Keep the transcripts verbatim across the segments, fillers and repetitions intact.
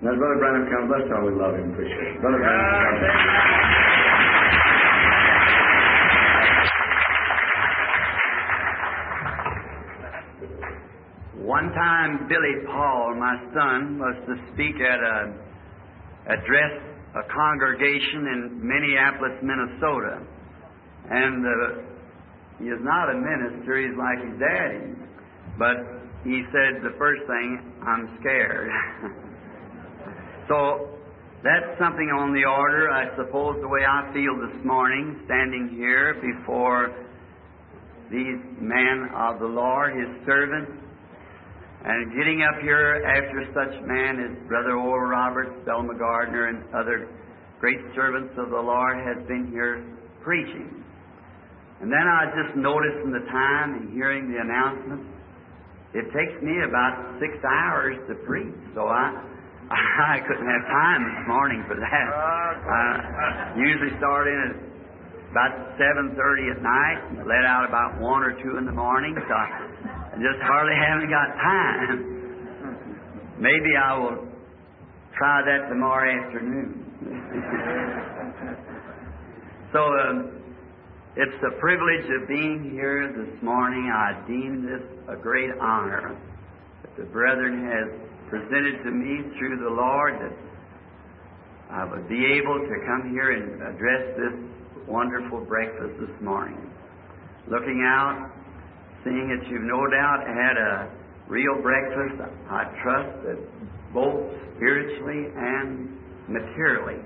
Now, Brother Branham comes. Let's all we love him and appreciate him. Brother Branham comes. One time, Billy Paul, my son, was to speak at a address a congregation in Minneapolis, Minnesota, and uh, he is not a minister. He's like his daddy, but he said the first thing, "I'm scared." So that's something on the order, I suppose, the way I feel this morning, standing here before these men of the Lord, His servants. And getting up here after such men as Brother Oral Roberts, Thelma Gardner, and other great servants of the Lord has been here preaching. And then I just noticed in the time and hearing the announcement, it takes me about six hours to preach. So I I couldn't have time this morning for that. I usually start in at about seven thirty at night and let out about one or two in the morning. So I, I just hardly haven't got time. Maybe I will try that tomorrow afternoon. So um, it's the privilege of being here this morning. I deem this a great honor that the brethren has presented to me through the Lord, that I would be able to come here and address this wonderful breakfast this morning. Looking out, seeing that you've no doubt had a real breakfast, I trust that both spiritually and materially.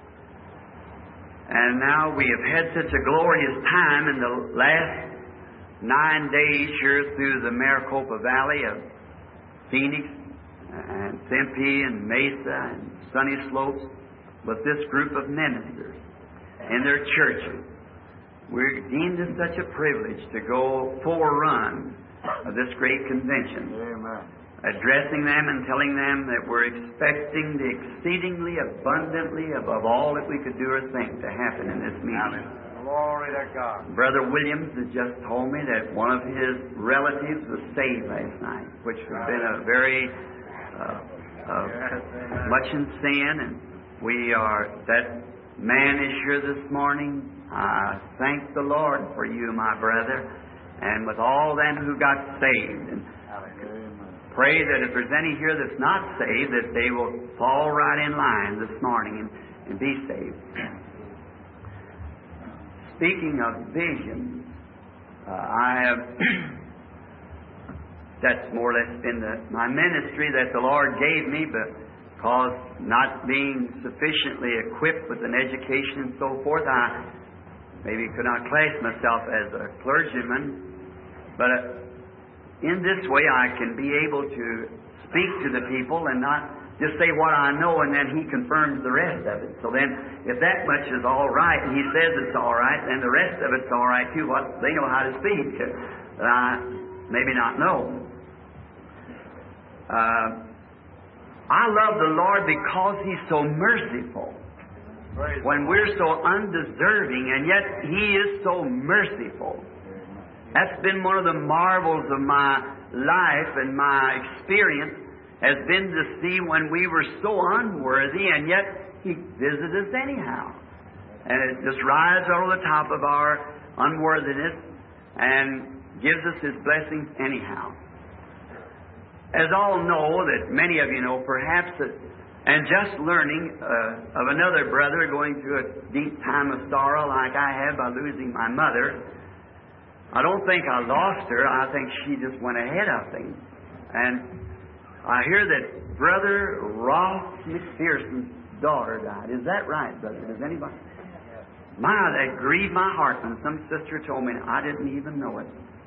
And now we have had such a glorious time in the last nine days here through the Maricopa Valley of Phoenix and Tempe and Mesa and Sunny Slopes with this group of ministers in their churches. We're deemed it such a privilege to go forerun of this great convention. Amen. Addressing them and telling them that we're expecting the exceedingly abundantly above all that we could do or think to happen in this meeting. Amen. Glory to God. Brother Williams has just told me that one of his relatives was saved last night, which has been a very uh, uh, Yes, much in sin, and we are that man is here this morning. I thank the Lord for you, my brother, and with all them who got saved. And pray that if there's any here that's not saved, that they will fall right in line this morning and, and be saved. Speaking of vision, uh, I have, that's more or less been the, my ministry that the Lord gave me, but because not being sufficiently equipped with an education and so forth, I maybe could not class myself as a clergyman, but uh, in this way I can be able to speak to the people and not just say what I know and then He confirms the rest of it. So then, if that much is all right and He says it's all right, then the rest of it's all right too. What they know how to speak that I maybe not know. Uh, I love the Lord because He's so merciful. When we're so undeserving, and yet He is so merciful. That's been one of the marvels of my life and my experience, has been to see when we were so unworthy, and yet He visited us anyhow. And it just rides over the top of our unworthiness and gives us His blessings anyhow. As all know, that many of you know, perhaps, that and just learning uh, of another brother going through a deep time of sorrow like I have by losing my mother, I don't think I lost her. I think she just went ahead of things. And I hear that Brother Ross McPherson's daughter died. Is that right, brother? Does anybody? My, that grieved my heart when some sister told me, and I didn't even know it.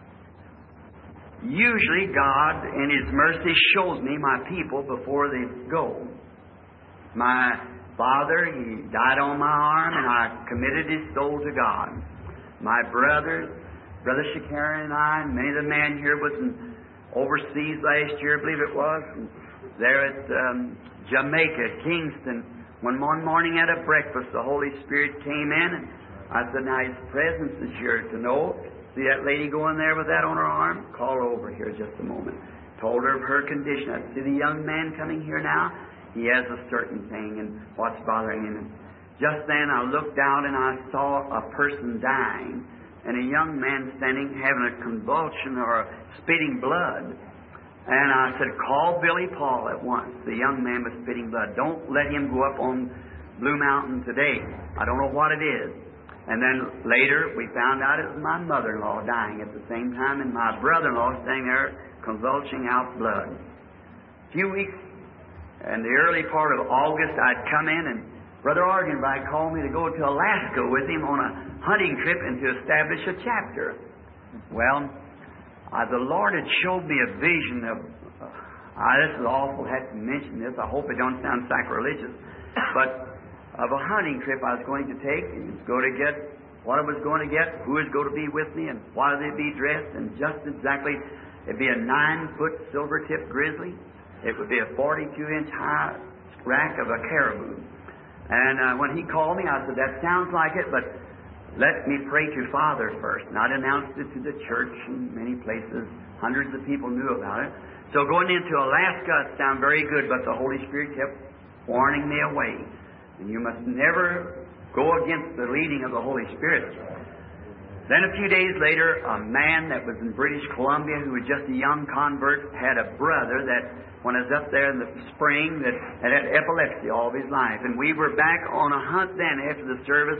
Usually God, in His mercy, shows me my people before they go. My father, he died on my arm, and I committed his soul to God. My brothers, Brother Shakara and I, and many of the men here was in overseas last year, I believe it was, and there at um, Jamaica, Kingston, when one morning at a breakfast, the Holy Spirit came in, and I said, now His presence is here to know. See that lady going there with that on her arm? Call her over here just a moment. Told her of her condition. I see the young man coming here now. he has a certain thing and what's bothering him. Just then I looked out and I saw a person dying and a young man standing having a convulsion or spitting blood. And I said, call Billy Paul at once. The young man was spitting blood. Don't let him go up on Blue Mountain today. I don't know what it is. And then later we found out it was my mother-in-law dying at the same time and my brother-in-law standing there convulsing out blood. A few weeks in the early part of August I'd come in and Brother Argenbright called me to go to Alaska with him on a hunting trip and to establish a chapter. Well, uh, the Lord had showed me a vision of, uh, uh, this is awful, I have to mention this, I hope it don't sound sacrilegious, but of a hunting trip I was going to take and go to get what I was going to get, who was going to be with me, and why they be dressed, and just exactly, it'd be a nine-foot silver-tipped grizzly. It would be a forty-two inch high rack of a caribou. And uh, when he called me, I said, that sounds like it, but let me pray to Father first. And I'd announced it to the church in many places. Hundreds of people knew about it. So going into Alaska, it sounded very good, but the Holy Spirit kept warning me away. And you must never go against the leading of the Holy Spirit. Then a few days later, a man that was in British Columbia who was just a young convert had a brother that when I was up there in the spring that had had epilepsy all of his life. And we were back on a hunt then after the service.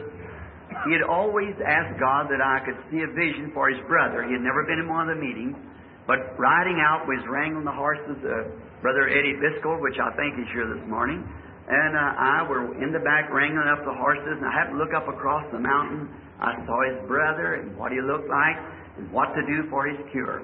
He had always asked God that I could see a vision for his brother. He had never been in one of the meetings. But riding out was wrangling the horses, uh, Brother Eddie Biscoe, which I think is here this morning, and uh, I were in the back wrangling up the horses, and I happened to look up across the mountain. I saw his brother and what he looked like and what to do for his cure.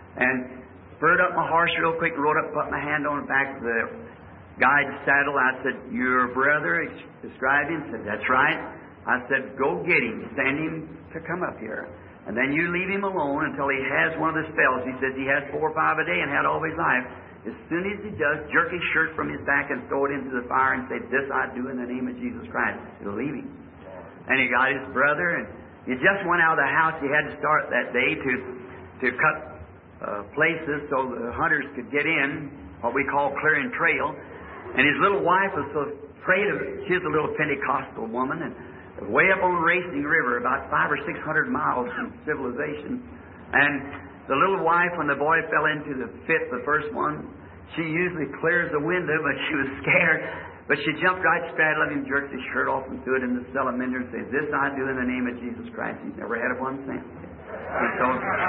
And spurred up my horse real quick, rode up, put my hand on the back of the guide's saddle. I said, your brother, described him. Said, that's right. I said, go get him. Send him to come up here. And then you leave him alone until he has one of the spells. He says he has four or five a day and had all his life. As soon as he does, jerk his shirt from his back and throw it into the fire and say, this I do in the name of Jesus Christ. It'll leave him. And he got his brother, and he just went out of the house. He had to start that day to, to cut Uh, places so the hunters could get in, what we call clearing trail. And his little wife was so afraid of it. She's a little Pentecostal woman, and way up on Racing River, about five or six hundred miles from civilization. And the little wife, when the boy fell into the fit, the first one, she usually clears the window, but she was scared. But she jumped right straddle him, jerked his shirt off, and threw it in the cellar-mender and said, this I do in the name of Jesus Christ. He's never had a one cent. And so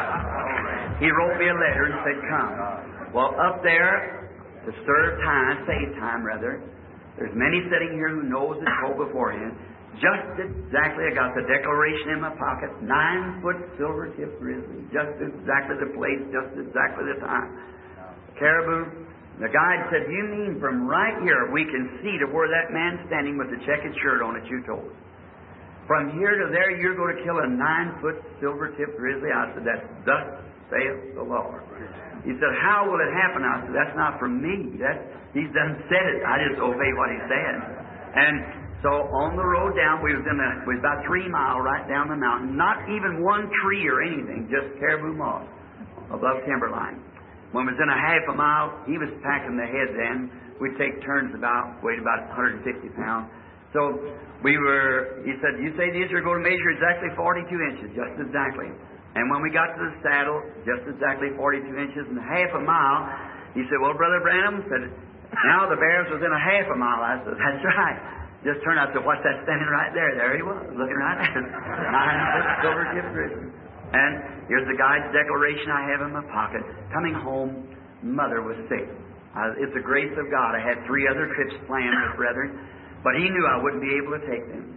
he wrote me a letter and said, come. Well, up there, to serve time, save time rather, there's many sitting here who knows it go beforehand. Just exactly, I got the declaration in my pocket, nine-foot silver-tipped grizzly. Just exactly the place, just exactly the time. Caribou. The guide said, you mean from right here we can see to where that man standing with the checkered shirt on that you told us. From here to there, you're going to kill a nine-foot silver-tipped grizzly? I said, that's thus saith the Lord. He said, how will it happen? I said, that's not from me. That's, he's done said it. I just obey what he said. And so on the road down, we was in a, we was about three mile right down the mountain. Not even one tree or anything, just caribou moss above timberline. When we was in a half a mile, he was packing the head then. We'd take turns about, weighed about one hundred fifty pounds. So we were, he said, you say these are going to measure exactly forty-two inches, just exactly. And when we got to the saddle, just exactly forty-two inches and half a mile, he said, well, Brother Branham, said, now the bear's within a half a mile. I said, that's right. Just turned out to what's that standing right there? There he was, looking right at us. Nine-foot silver-tipped grizzly. And here's the guide's declaration I have in my pocket. Coming home, Mother was sick. Uh, it's the grace of God. I had three other trips planned with brethren, but he knew I wouldn't be able to take them.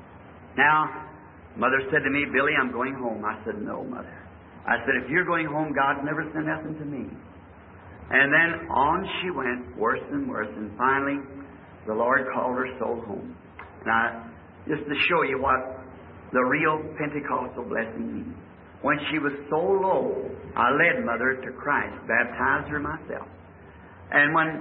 Now, Mother said to me, Billy, I'm going home. I said, no, Mother. I said, if you're going home, God never sent nothing to me. And then on she went, worse and worse, and finally the Lord called her soul home. Now, just to show you what the real Pentecostal blessing means. When she was so low, I led Mother to Christ, baptized her myself. And when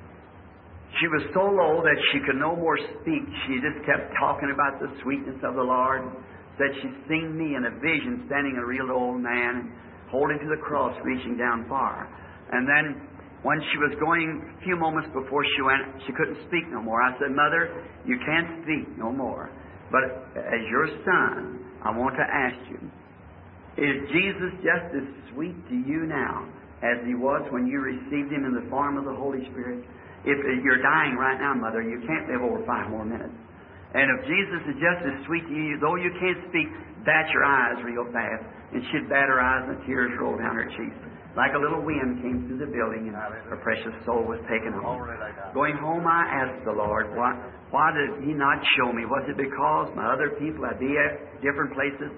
she was so low that she could no more speak, she just kept talking about the sweetness of the Lord. Said she'd seen me in a vision standing a real old man, holding to the cross, reaching down far. And then when she was going, a few moments before she went, she couldn't speak no more. I said, Mother, you can't speak no more. But as your son, I want to ask you, is Jesus just as sweet to you now as He was when you received Him in the form of the Holy Spirit? If you're dying right now, Mother, you can't live over five more minutes. And if Jesus is just as sweet to you, though you can't speak, bat your eyes real fast. And she'd bat her eyes and the tears rolled down her cheeks. Like a little wind came through the building and her precious soul was taken home. Going home, I asked the Lord, why, why did He not show me? Was it because my other people I'd be at different places?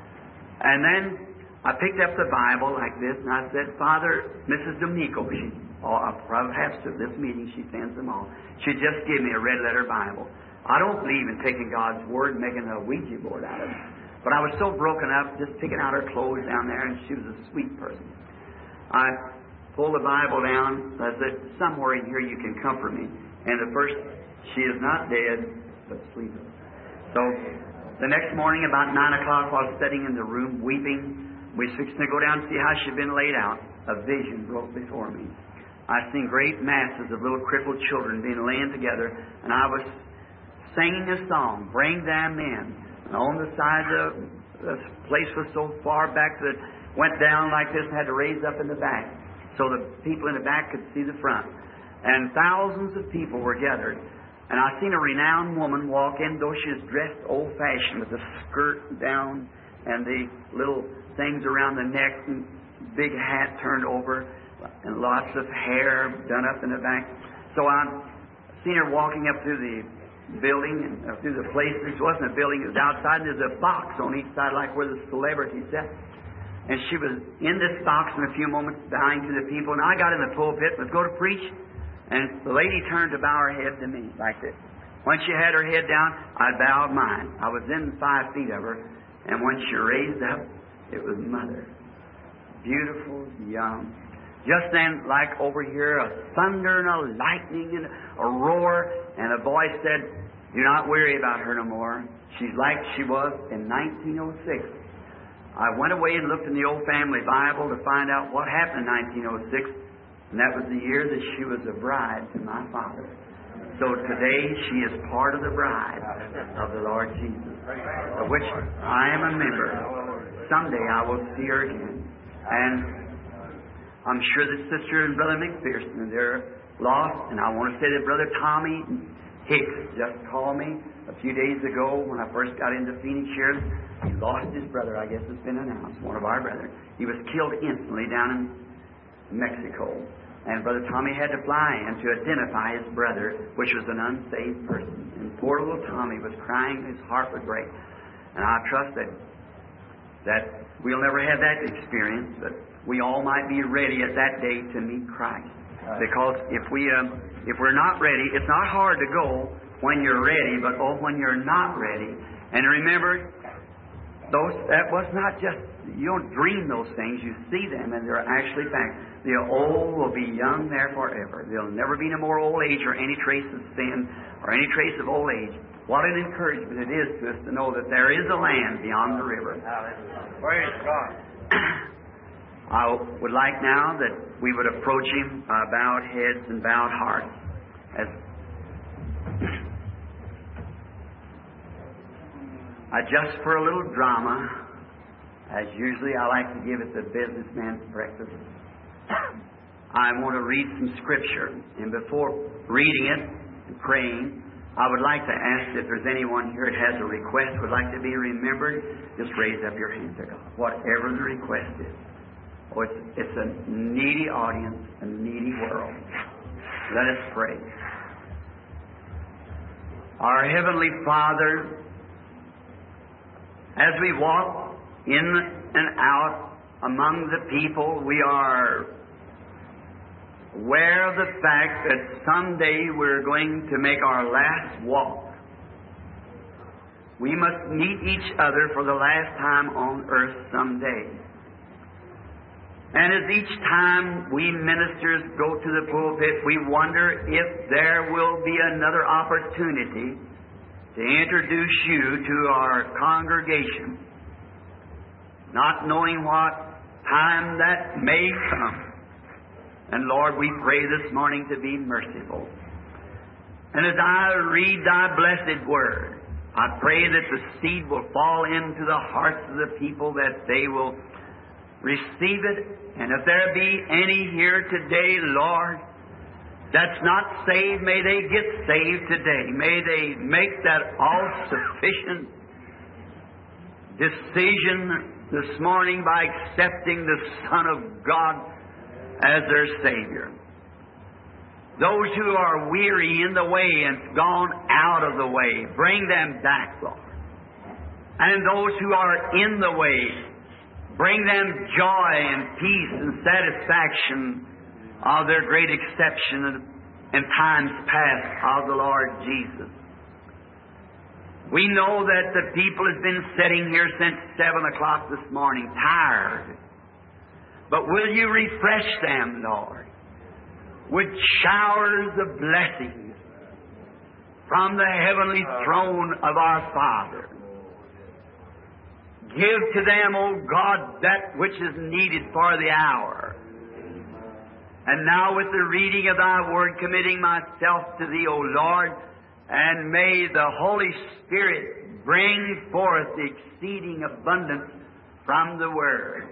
And then I picked up the Bible like this and I said, Father, Missus D'Amico, she, oh, perhaps at this meeting she sends them all, she'd just give me a red letter Bible. I don't believe in taking God's Word and making a Ouija board out of it. But I was so broken up, just picking out her clothes down there, and she was a sweet person. I pulled the Bible down. I said, somewhere in here you can comfort me. And the first, she is not dead, but sleeping. So the next morning, about nine o'clock, while sitting in the room weeping, we was fixing to go down and see how she'd been laid out. A vision broke before me. I seen great masses of little crippled children being laying together, and I was singing a song, Bring Them In. And on the side, the, the place was so far back that it went down like this and had to raise up in the back so the people in the back could see the front. And thousands of people were gathered. And I seen a renowned woman walk in, though she was dressed old-fashioned with the skirt down and the little things around the neck and big hat turned over and lots of hair done up in the back. So I seen her walking up through the building and uh, through the places. It wasn't a building, it was outside. There's a box on each side like where the celebrities sat. And she was in this box in a few moments dying to the people. And I got in the pulpit and was going to preach. And the lady turned to bow her head to me like this. When she had her head down, I bowed mine. I was in five feet of her. And when she raised up, it was Mother. Beautiful, young. Just then, like over here, a thunder and a lightning and a roar, and a voice said, do not worry about her no more. She's like she was in nineteen oh six. I went away and looked in the old family Bible to find out what happened in nineteen oh six, and that was the year that she was a bride to my father. So today she is part of the bride of the Lord Jesus, of which I am a member. Someday I will see her again. And I'm sure that Sister and Brother McPherson, they're lost. And I want to say that Brother Tommy Hicks just called me a few days ago when I first got into Phoenix here. He lost his brother, I guess it's been announced, one of our brethren. He was killed instantly down in Mexico. And Brother Tommy had to fly in to identify his brother, which was an unsaved person. And poor little Tommy was crying, his heart would break. And I trust that, that we'll never have that experience, but we all might be ready at that day to meet Christ. Because if, we, um, if we're not ready, it's not hard to go when you're ready, but oh, when you're not ready. And remember, those that was not just, you don't dream those things, you see them, and they're actually facts. The old will be young there forever. There'll never be no more old age or any trace of sin or any trace of old age. What an encouragement it is to us to know that there is a land beyond the river. Praise God. I would like now that we would approach Him by bowed heads and bowed hearts. As I just for a little drama, as usually I like to give at the businessman's breakfast, I want to read some Scripture. And before reading it and praying, I would like to ask if there's anyone here that has a request, would like to be remembered, just raise up your hand to God. Whatever the request is. Oh, it's, it's a needy audience, a needy world. Let us pray. Our Heavenly Father, as we walk in and out among the people, we are aware of the fact that someday we're going to make our last walk. We must meet each other for the last time on earth someday. And as each time we ministers go to the pulpit, we wonder if there will be another opportunity to introduce you to our congregation, not knowing what time that may come. And Lord, we pray this morning to be merciful. And as I read Thy blessed Word, I pray that the seed will fall into the hearts of the people, that they will receive it. And if there be any here today, Lord, that's not saved, may they get saved today. May they make that all-sufficient decision this morning by accepting the Son of God as their Savior. Those who are weary in the way and gone out of the way, bring them back, Lord. And those who are in the way, bring them joy and peace and satisfaction of their great exception in times past of the Lord Jesus. We know that the people has been sitting here since seven o'clock this morning, tired. But will you refresh them, Lord, with showers of blessings from the heavenly throne of our Father? Give to them, O God, that which is needed for the hour. And now with the reading of Thy Word, committing myself to Thee, O Lord, and may the Holy Spirit bring forth the exceeding abundance from the Word.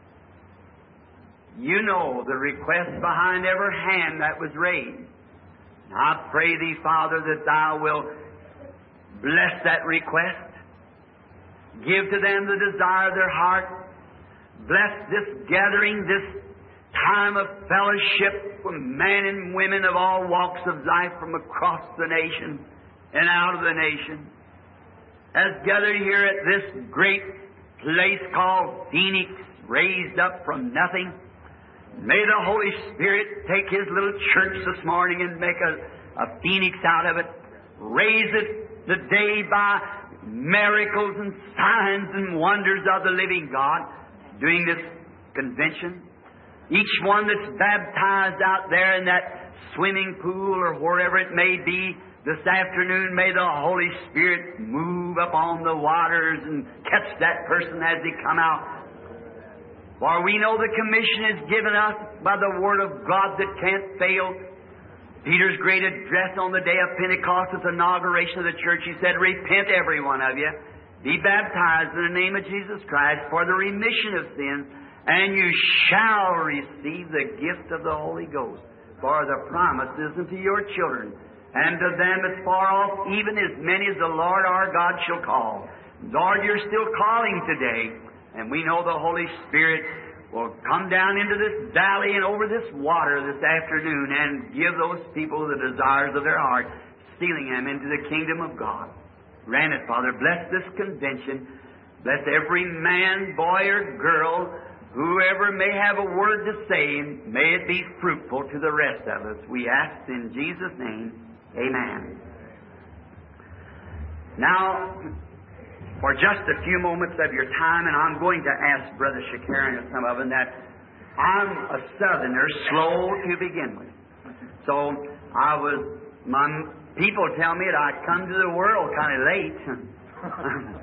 You know the request behind every hand that was raised. I pray Thee, Father, that Thou wilt bless that request. Give to them the desire of their heart. Bless this gathering, this time of fellowship with men and women of all walks of life from across the nation and out of the nation, as gathered here at this great place called Phoenix, raised up from nothing. May the Holy Spirit take His little church this morning and make a, a phoenix out of it. Raise it today by miracles and signs and wonders of the living God during this convention. Each one that's baptized out there in that swimming pool or wherever it may be this afternoon, may the Holy Spirit move upon the waters and catch that person as they come out. For we know the commission is given us by the Word of God that can't fail. Peter's great address on the day of Pentecost at the inauguration of the church, he said, "Repent, every one of you. Be baptized in the name of Jesus Christ for the remission of sins, and you shall receive the gift of the Holy Ghost. For the promises unto your children, and to them as far off, even as many as the Lord our God shall call." Lord, You're still calling today. And we know the Holy Spirit will come down into this valley and over this water this afternoon and give those people the desires of their heart, sealing them into the kingdom of God. Grant it, Father. Bless this convention. Bless every man, boy, or girl, whoever may have a word to say, and may it be fruitful to the rest of us. We ask in Jesus' name, amen. Now, for just a few moments of your time, and I'm going to ask Brother Shakarian and some of them that I'm a Southerner, slow to begin with. So I was, my people tell me that I come to the world kind of late.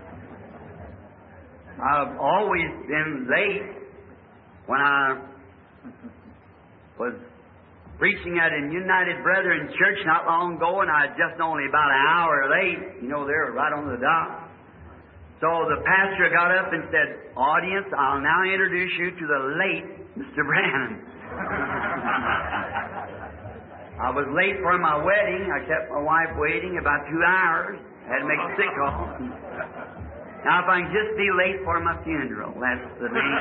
I've always been late. When I was preaching at a United Brethren church not long ago, and I was just only about an hour late, you know, they were right on the dot. So the pastor got up and said, "Audience, I'll now introduce you to the late Mister Branham." I was late for my wedding. I kept my wife waiting about two hours. Had to make a sick call. Now, if I can just be late for my funeral, that's the main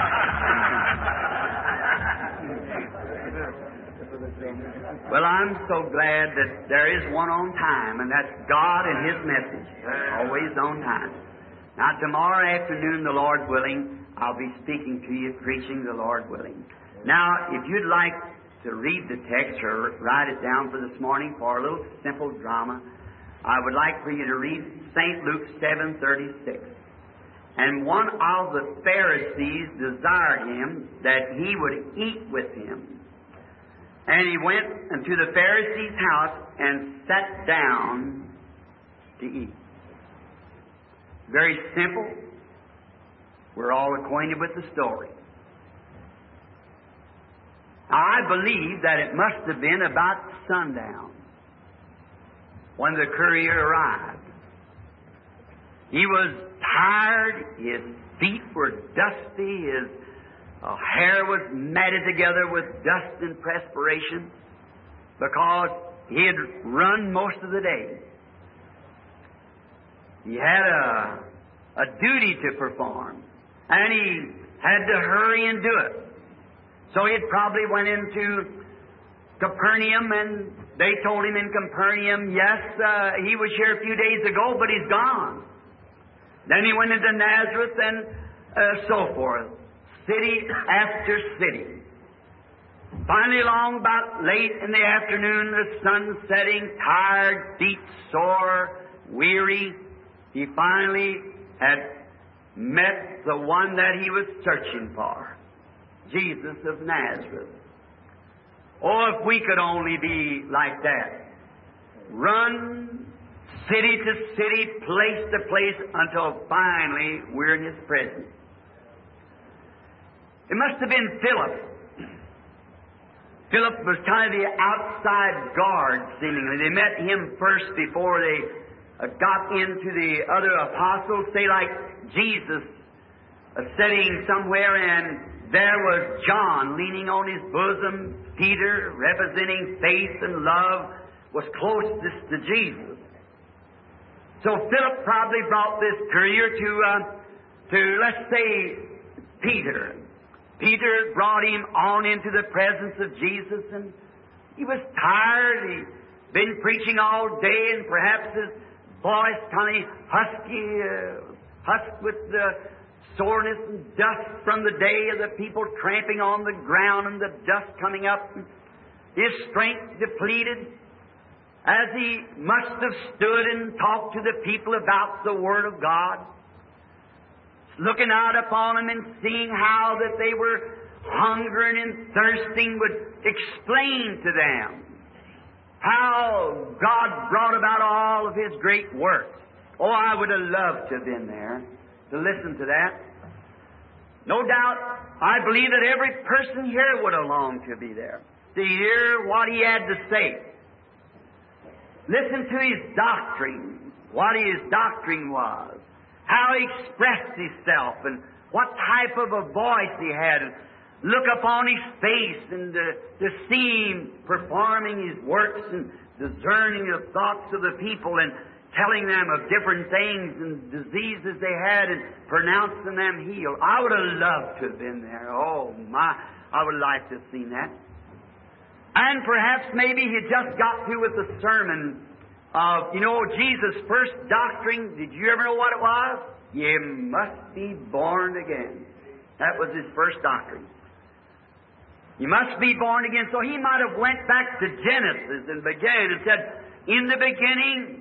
thing. Well, I'm so glad that there is one on time, and that's God and His message. Always on time. Now, tomorrow afternoon, the Lord willing, I'll be speaking to you, preaching the Lord willing. Now, if you'd like to read the text or write it down for this morning for a little simple drama, I would like for you to read Saint Luke seven thirty-six. And one of the Pharisees desired Him that He would eat with him. And He went unto the Pharisee's house and sat down to eat. Very simple. We're all acquainted with the story. I believe that it must have been about sundown when the courier arrived. He was tired, his feet were dusty, his uh, hair was matted together with dust and perspiration because he had run most of the day. He had a, a duty to perform, and he had to hurry and do it. So he probably went into Capernaum, and they told him in Capernaum, yes, uh, he was here a few days ago, but he's gone. Then he went into Nazareth and uh, so forth, city after city. Finally, along about late in the afternoon, the sun setting, tired, feet sore, weary, he finally had met the one that he was searching for, Jesus of Nazareth. Oh, if we could only be like that. Run city to city, place to place, until finally we're in His presence. It must have been Philip. Philip was kind of the outside guard, seemingly. They met him first before they uh, got into the other apostles. Say, like Jesus uh, sitting somewhere, and there was John leaning on his bosom. Peter, representing faith and love, was closest to Jesus. So Philip probably brought this courier to, uh, to let's say, Peter. Peter brought him on into the presence of Jesus, and he was tired. He'd been preaching all day, and perhaps his voice kind of husky, uh, husked with the soreness and dust from the day of the people tramping on the ground and the dust coming up. His strength depleted, as he must have stood and talked to the people about the Word of God, looking out upon them and seeing how that they were hungering and thirsting, would explain to them how God brought about all of His great works. Oh, I would have loved to have been there to listen to that. No doubt, I believe that every person here would have longed to be there, to hear what he had to say. Listen to his doctrine, what his doctrine was, how he expressed himself, and what type of a voice he had. And look upon his face and to, to see him performing his works and discerning the thoughts of the people and telling them of different things and diseases they had and pronouncing them healed. I would have loved to have been there. Oh, my, I would like to have seen that. And perhaps maybe he just got through with the sermon of, you know, Jesus' first doctrine. Did you ever know what it was? You must be born again. That was his first doctrine. You must be born again. So he might have went back to Genesis and began and said, in the beginning,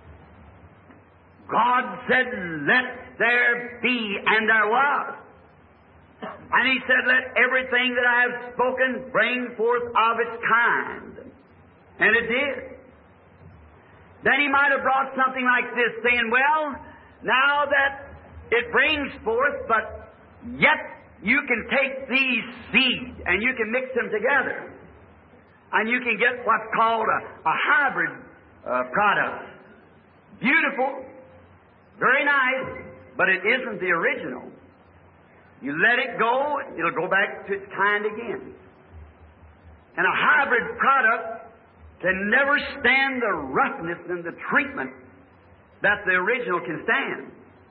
God said, let there be, and there was. And He said, let everything that I have spoken bring forth of its kind. And it did. Then He might have brought something like this, saying, well, now that it brings forth, but yet you can take these seeds and you can mix them together. And you can get what's called a, a hybrid uh, product. Beautiful. Very nice, but it isn't the original. You let it go, it'll go back to its kind again. And a hybrid product can never stand the roughness and the treatment that the original can stand.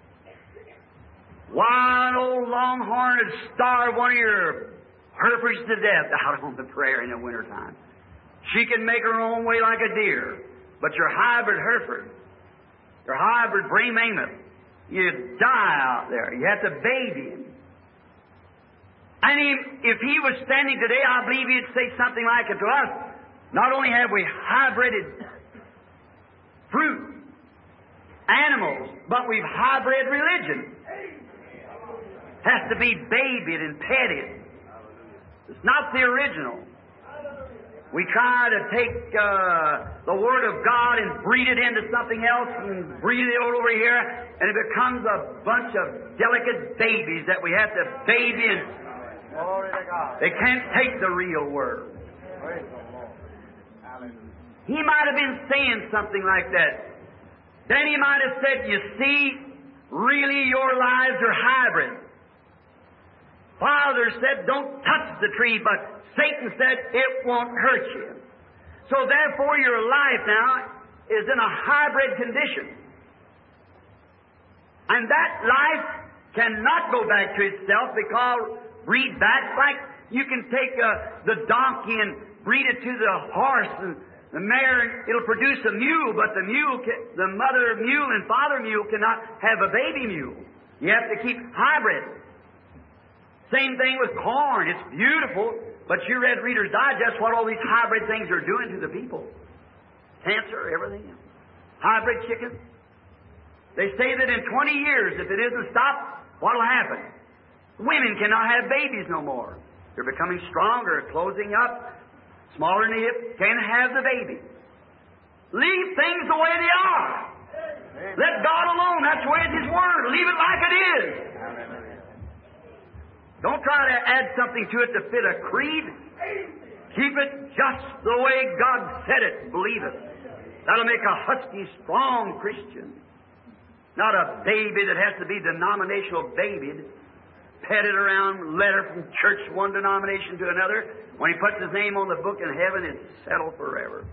Wild old longhorn would starve one of your heifers to death out on the prairie in the wintertime. She can make her own way like a deer, but your hybrid heifer, your hybrid Bream Amos, you die out there. You have to baby him. And he, if he was standing today, I believe he'd say something like it to us. Not only have we hybrided fruit, animals, but we've hybrid religion. Has to be babied and petted. It's not the original. We try to take uh, the Word of God and breed it into something else and breed it over here, and it becomes a bunch of delicate babies that we have to baby and Glory to God. They can't take the real word. Praise the Lord. Hallelujah. He might have been saying something like that. Then he might have said, you see, really your lives are hybrid. Father said, don't touch the tree, but Satan said, it won't hurt you. So therefore your life now is in a hybrid condition. And that life cannot go back to itself because breed back like you can take uh, the donkey and breed it to the horse and the mare, it'll produce a mule, but the mule, can, the mother mule and father mule cannot have a baby mule. You have to keep hybrid. Same thing with corn. It's beautiful, but you read Reader's Digest what all these hybrid things are doing to the people. Cancer, everything. Hybrid chicken. They say that in twenty years, if it isn't stopped, what'll happen? Women cannot have babies no more. They're becoming stronger, closing up, smaller in the hip, can't have the baby. Leave things the way they are. Amen. Let God alone. That's the way it's His Word. Leave it like it is. Amen. Don't try to add something to it to fit a creed. Keep it just the way God said it. Believe it. That'll make a husky, strong Christian. Not a baby that has to be denominational babied, petted around, letter from church one denomination to another. When he puts his name on the book in heaven, it's settled forever.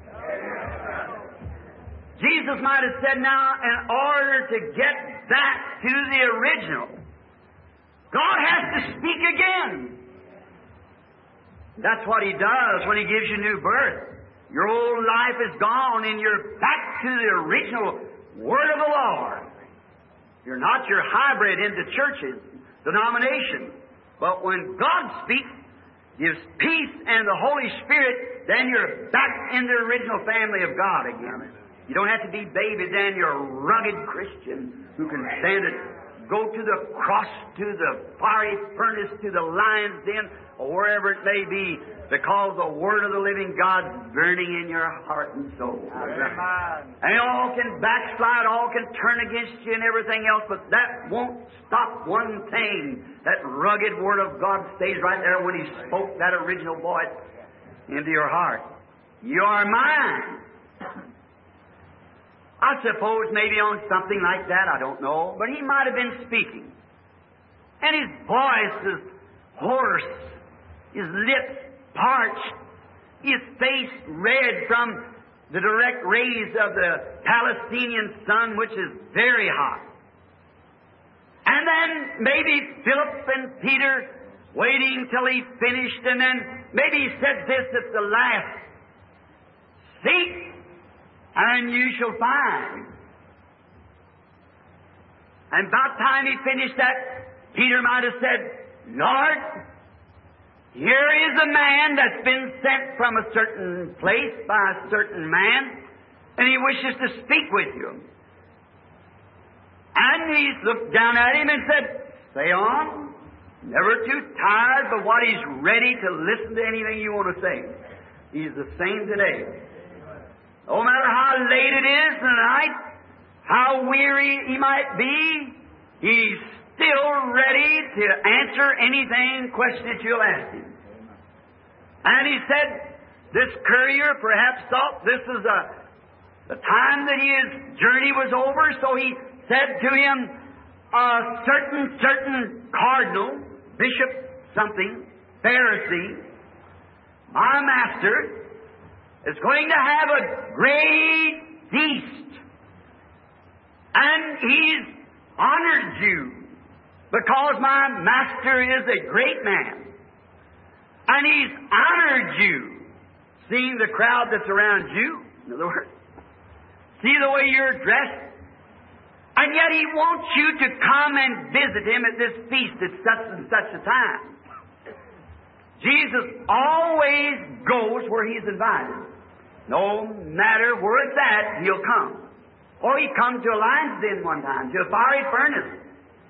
Jesus might have said now, in order to get back to the original, God has to speak again. That's what He does when He gives you new birth. Your old life is gone and you're back to the original Word of the Lord. You're not your hybrid into churches, denominations. But when God speaks, gives peace and the Holy Spirit, then you're back in the original family of God again. You don't have to be baby then. You're a rugged Christian who can stand it. Go to the cross, to the fiery furnace, to the lion's den, or wherever it may be, because the Word of the living God's burning in your heart and soul. Amen. And all can backslide, all can turn against you and everything else, but that won't stop one thing. That rugged Word of God stays right there when He spoke that original voice into your heart. You are mine. I suppose maybe on something like that, I don't know, but he might have been speaking. And his voice is hoarse, his lips parched, his face red from the direct rays of the Palestinian sun, which is very hot. And then maybe Philip and Peter waiting till he finished, and then maybe he said this at the last, "Seek, and you shall find." And about time he finished that, Peter might have said, "Lord, here is a man that's been sent from a certain place by a certain man, and he wishes to speak with you." And he looked down at him and said, "Say on, never too tired, but what he's ready to listen to anything you want to say." He's the same today. No matter how late it is tonight, how weary he might be, he's still ready to answer anything, question that you'll ask him. And he said, this courier perhaps thought this was a, the time that his journey was over, so he said to him, a certain, certain cardinal, bishop, something, Pharisee, my master is going to have a great feast. And he's honored you because my master is a great man. And he's honored you, seeing the crowd that's around you, in other words. See the way you're dressed. And yet he wants you to come and visit him at this feast at such and such a time. Jesus always goes where he's invited. No matter where it's at, he'll come. Or he come to a lion's den one time, to a fiery furnace.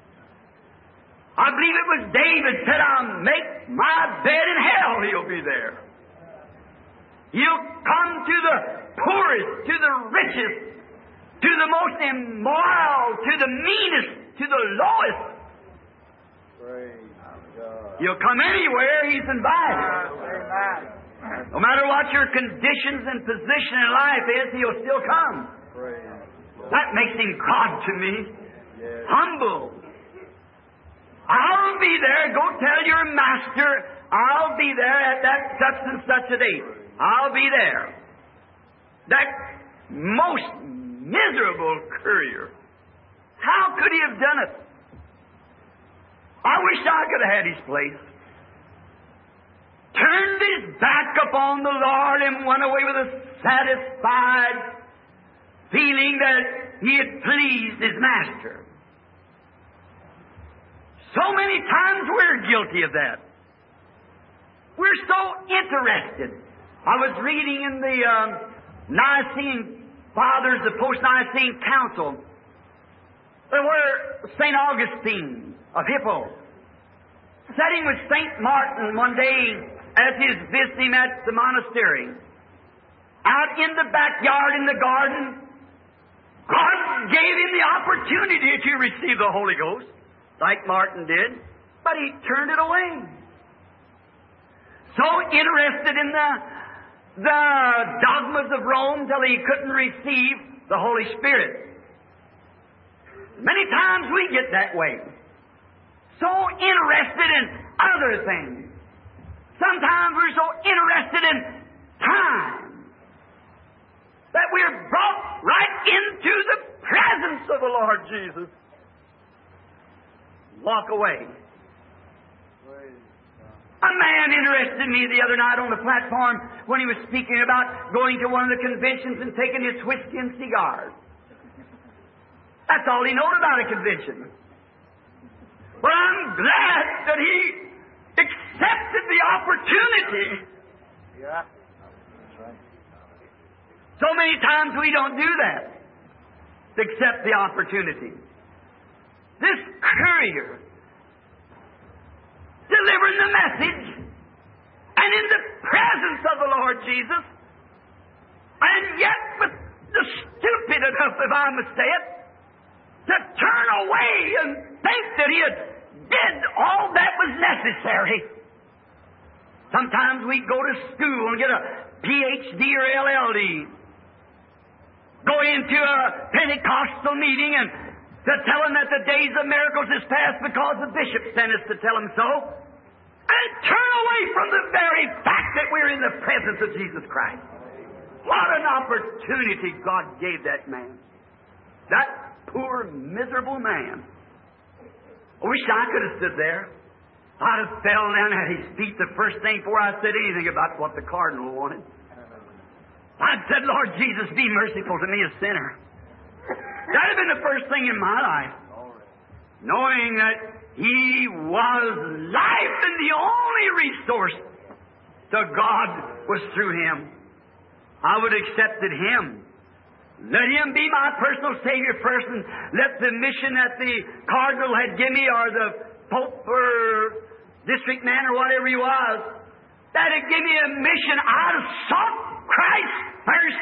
I believe it was David said, "I'll make my bed in hell." He'll be there. He'll come to the poorest, to the richest, to the most immoral, to the meanest, to the lowest. Praise. You'll come anywhere He's invited. No matter what your conditions and position in life is, He'll still come. That makes Him God to me. Humble. I'll be there. Go tell your master, I'll be there at that such and such a date. I'll be there. That most miserable courier. How could he have done it? I wish I could have had his place. Turned his back upon the Lord and went away with a satisfied feeling that he had pleased his master. So many times we're guilty of that. We're so interested. I was reading in the um, Nicene Fathers, the Post-Nicene Council, where Saint Augustine of Hippo, sitting with Saint Martin one day as he was visiting at the monastery, out in the backyard in the garden, God gave him the opportunity to receive the Holy Ghost, like Martin did, but he turned it away. So interested in the, the dogmas of Rome till he couldn't receive the Holy Spirit. Many times we get that way. So interested in other things. Sometimes we're so interested in time that we're brought right into the presence of the Lord Jesus. Walk away. A man interested me the other night on the platform when he was speaking about going to one of the conventions and taking his whiskey and cigars. That's all he knows about a convention. But I'm glad that he accepted the opportunity. Yeah. That's right. So many times we don't do that. To accept the opportunity. This courier delivering the message and in the presence of the Lord Jesus, and yet with the stupid enough, if I must say it, to turn away and think that he had did all that was necessary. Sometimes we go to school and get a P H D or L L D. Go into a Pentecostal meeting and to tell them that the days of miracles is past because the bishop sent us to tell them so. And turn away from the very fact that we're in the presence of Jesus Christ. What an opportunity God gave that man. That poor, miserable man. I wish I could have stood there. I'd have fell down at his feet the first thing before I said anything about what the cardinal wanted. I'd said, Lord Jesus, be merciful to me, a sinner. That'd have been the first thing in my life. Knowing that He was life and the only resource to God was through Him. I would have accepted Him. Let Him be my personal Savior first, and let the mission that the cardinal had given me, or the pope or district man or whatever he was, that had given me a mission. I'd have sought Christ first.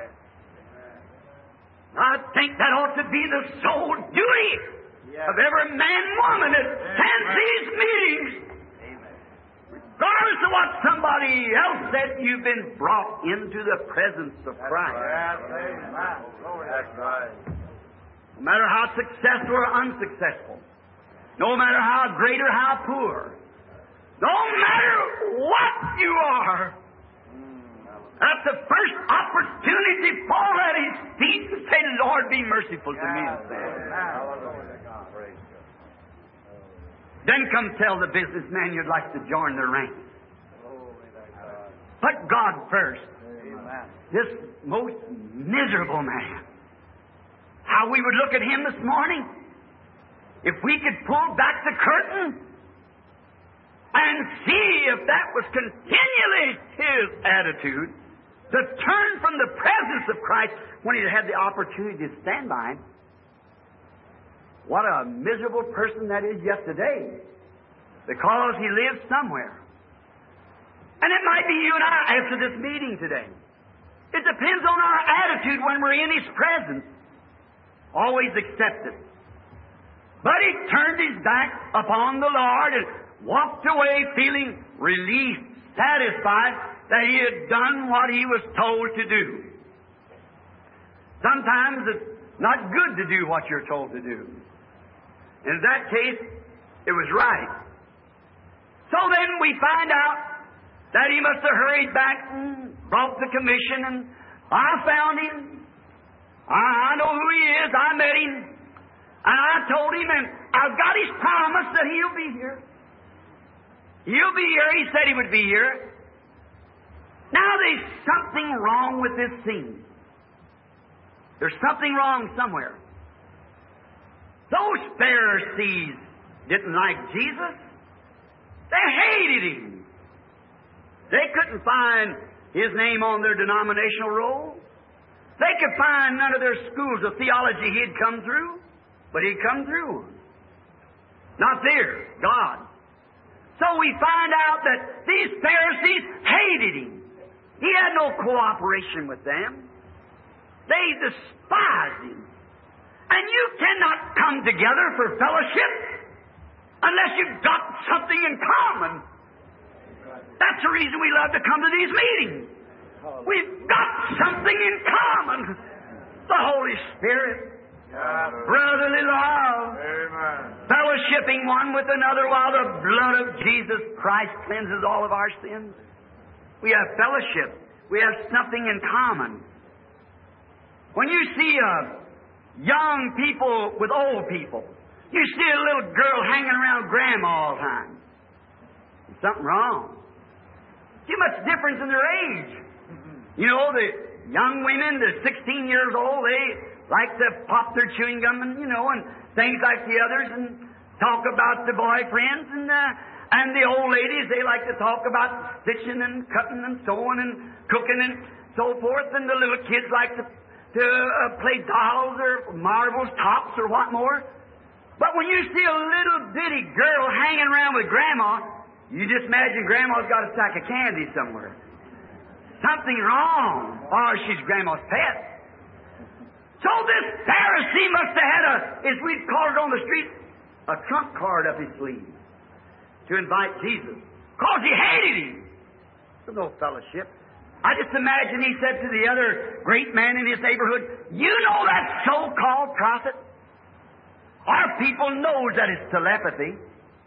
I think that ought to be the sole duty of every man and woman that attends these meetings. Regardless of what somebody else said, you've been brought into the presence of Christ. No matter how successful or unsuccessful, no matter how great or how poor, no matter what you are, that's the first opportunity fall at His feet to say, Lord, be merciful to me. Then come tell the businessman you'd like to join the ranks. Put God first. This most miserable man. How we would look at him this morning, if we could pull back the curtain and see if that was continually his attitude, to turn from the presence of Christ when he had the opportunity to stand by Him. What a miserable person that is yet today, because he lives somewhere. And it might be you and I after this meeting today. It depends on our attitude when we're in His presence. Always accept it. But he turned his back upon the Lord and walked away feeling relieved, satisfied that he had done what he was told to do. Sometimes it's not good to do what you're told to do. In that case, it was right. So then we find out that he must have hurried back and brought the commission, and I found him. I know who he is. I met him. And I told him, and I've got his promise that he'll be here. He'll be here. He said he would be here. Now there's something wrong with this scene. There's something wrong somewhere. Those Pharisees didn't like Jesus. They hated him. They couldn't find his name on their denominational roll. They could find none of their schools of theology he'd come through, but he'd come through. Not there, God. So we find out that these Pharisees hated him. He had no cooperation with them. They despised him. And you cannot come together for fellowship unless you've got something in common. That's the reason we love to come to these meetings. We've got something in common. The Holy Spirit. Brotherly love. Amen. Fellowshipping one with another while the blood of Jesus Christ cleanses all of our sins. We have fellowship. We have something in common. When you see uh, young people with old people, you see a little girl hanging around Grandma all the time. There's something wrong. Too much difference in their age. You know, the young women, the sixteen years old, they like to pop their chewing gum and, you know, and things like the others and talk about the boyfriends. And uh, and the old ladies, they like to talk about stitching and cutting and sewing and cooking and so forth. And the little kids like to, to uh, play dolls or marbles, tops or what more. But when you see a little bitty girl hanging around with Grandma, you just imagine Grandma's got a sack of candy somewhere. Something wrong. Or she's Grandma's pet. So this Pharisee must have had a, as we'd call it on the street, a trump card up his sleeve to invite Jesus. Because he hated him. There's no fellowship. I just imagine he said to the other great man in his neighborhood, you know that so-called prophet? Our people knows that it's telepathy.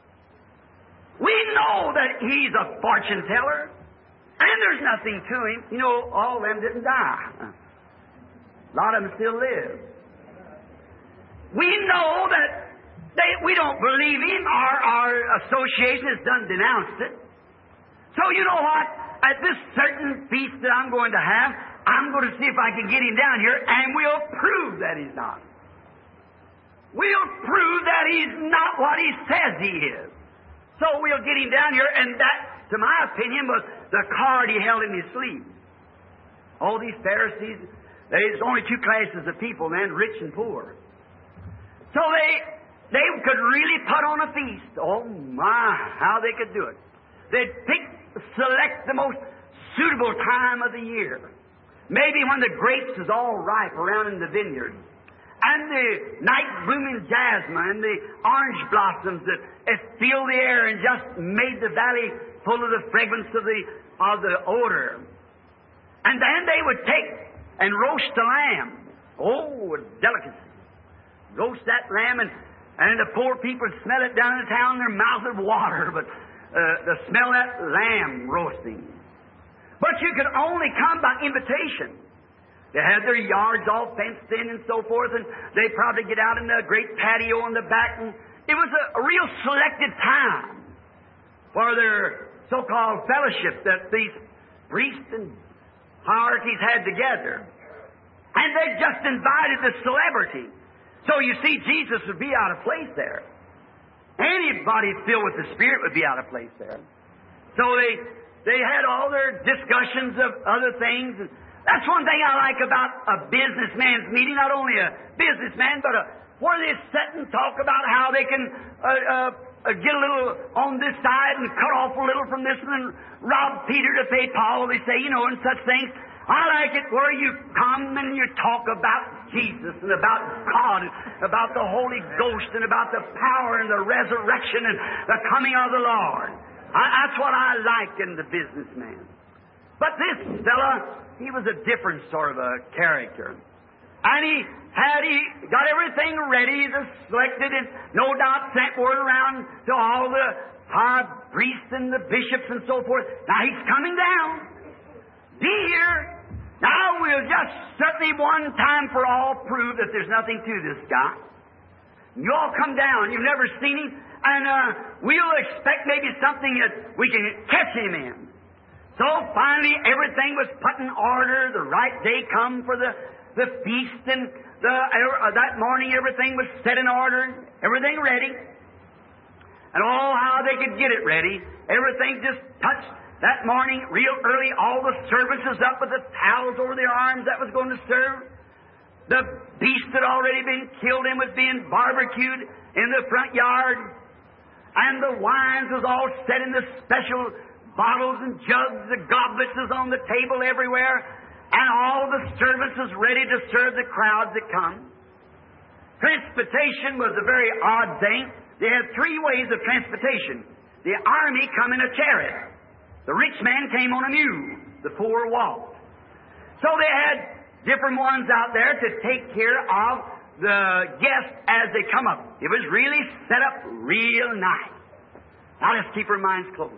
We know that he's a fortune teller. And there's nothing to him. You know, all of them didn't die. A lot of them still live. We know that they, we don't believe him. Our, our association has done denounced it. So you know what? At this certain feast that I'm going to have, I'm going to see if I can get him down here, and we'll prove that he's not. We'll prove that he's not what he says he is. So we'll get him down here, and that, to my opinion, was the card he held in his sleeve. All these Pharisees, there's only two classes of people, man, rich and poor. So they they could really put on a feast. Oh my, how they could do it. They'd pick, select the most suitable time of the year. Maybe when the grapes is all ripe around in the vineyard. And the night blooming jasmine and the orange blossoms that, that filled the air and just made the valley full of the fragrance of the of the odor. And then they would take and roast the lamb. Oh, a delicacy. Roast that lamb, and, and the poor people would smell it down in the town, their mouths would water, but uh, to smell that lamb roasting. But you could only come by invitation. They had their yards all fenced in and so forth, and they'd probably get out in the great patio in the back, and it was a, a real selected time for their so-called fellowship that these priests and hierarchies had together. And they just invited the celebrity. So you see, Jesus would be out of place there. Anybody filled with the Spirit would be out of place there. So they they had all their discussions of other things. And that's one thing I like about a businessman's meeting. Not only a businessman, but a, where they sit and talk about how they can uh, uh, uh, get a little on this side and cut off a little from this one and rob Peter to pay Paul, they say, you know, and such things. I like it where you come and you talk about Jesus and about God, about the Holy Ghost and about the power and the resurrection and the coming of the Lord. I, that's what I like in the businessman. But this fella, he was a different sort of a character. And he had, he got everything ready, the selected, and no doubt sent word around to all the high priests and the bishops and so forth. Now he's coming down. Dear, now we'll just certainly one time for all prove that there's nothing to this guy. You all come down. You've never seen him. And uh, we'll expect maybe something that we can catch him in. So finally everything was put in order. The right day come for the, the feast. And the, uh, that morning everything was set in order. Everything ready. And oh, how they could get it ready. Everything just touched. That morning, real early, all the services up with the towels over their arms that was going to serve. The beast had already been killed and was being barbecued in the front yard. And the wines was all set in the special bottles and jugs. The goblets was on the table everywhere. And all the services ready to serve the crowds that come. Transportation was a very odd thing. They had three ways of transportation. The army come in a chariot. The rich man came on a mule. The poor walked. So they had different ones out there to take care of the guests as they come up. It was really set up real nice. Now let's keep our minds closed.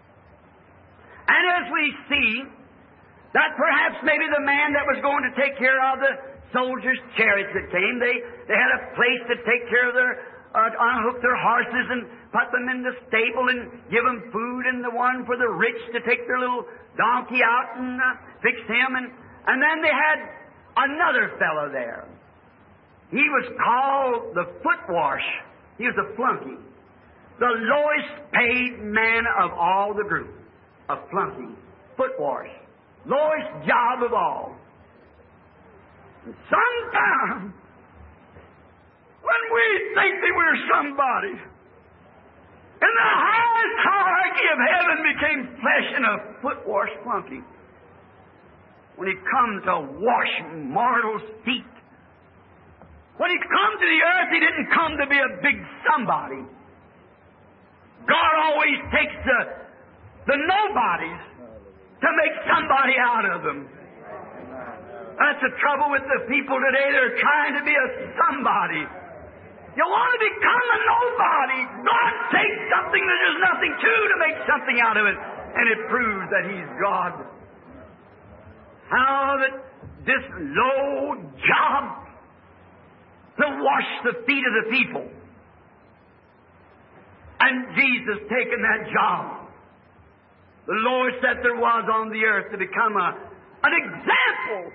And as we see that perhaps maybe the man that was going to take care of the soldiers' chariots that came, they, they had a place to take care of their Uh, unhook their horses and put them in the stable and give them food, and the one for the rich to take their little donkey out and uh, fix him. And, and then they had another fellow there. He was called the foot wash. He was a flunky. The lowest paid man of all the group. A flunky. Foot wash. Lowest job of all. And sometimes, when we think that we're somebody, and the highest hierarchy of heaven became flesh in a foot wash flunky. When He come to wash mortals' feet. When He come to the earth, He didn't come to be a big somebody. God always takes the, the nobodies to make somebody out of them. That's the trouble with the people today. They're trying to be a somebody. You want to become a nobody. God takes something that there's nothing to to make something out of it. And it proves that He's God. How that this low job to wash the feet of the people. And Jesus taking that job. The Lord said there was on the earth to become a, an example.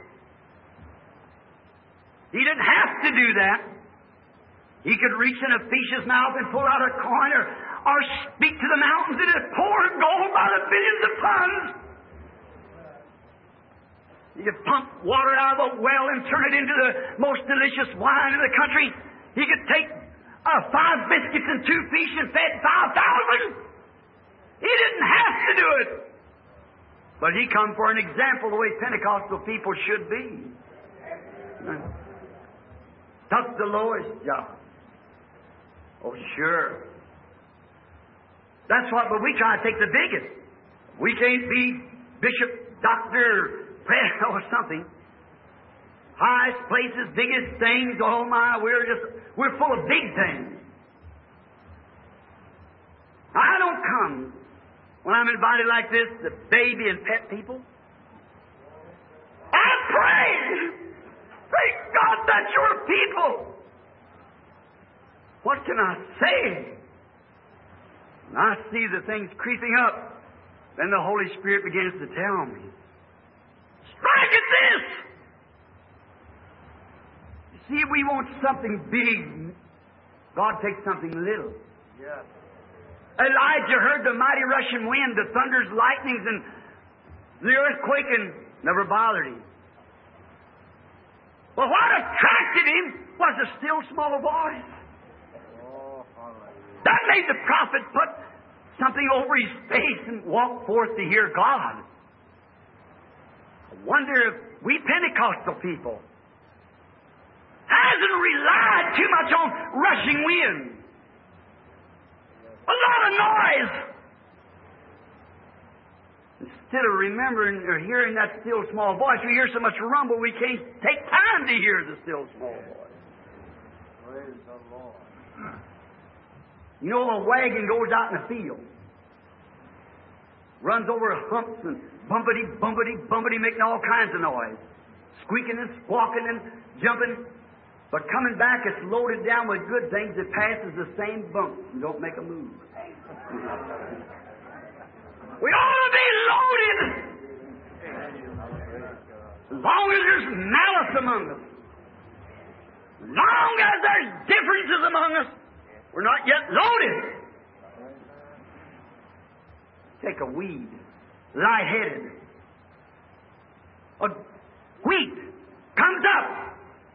He didn't have to do that. He could reach in a fish's mouth and pull out a coin, or, or speak to the mountains and it pour gold by the billions of tons. He could pump water out of a well and turn it into the most delicious wine in the country. He could take uh, five biscuits and two fish and fed five thousand. He didn't have to do it. But He come for an example the way Pentecostal people should be. Took the lowest job. Oh, sure. That's what, but we try to take the biggest. We can't be bishop, doctor, president, or something. Highest places, biggest things, oh my, we're just, we're full of big things. I don't come when I'm invited like this to baby and pet people. I pray. Thank God that's your people. What can I say? When I see the things creeping up, then the Holy Spirit begins to tell me, strike at this! You see, we want something big. God takes something little. Yes. Elijah heard the mighty rushing wind, the thunders, lightnings, and the earthquake, and never bothered him. But what attracted him was a still small voice. Oh, hallelujah. That made the prophet put something over his face and walk forth to hear God. A wonder if we Pentecostal people hasn't relied too much on rushing wind. A lot of noise. Instead of remembering or hearing that still small voice, we hear so much rumble we can't take time to hear the still small voice. Praise the Lord. You know, a wagon goes out in the field, runs over humps and bumpity, bumpity, bumpity, making all kinds of noise, squeaking and squawking and jumping. But coming back, it's loaded down with good things. It passes the same bump and don't make a move. We ought to be loaded as long as there's malice among us. As long as there's differences among us, we're not yet loaded. Take a weed, light-headed. A wheat comes up,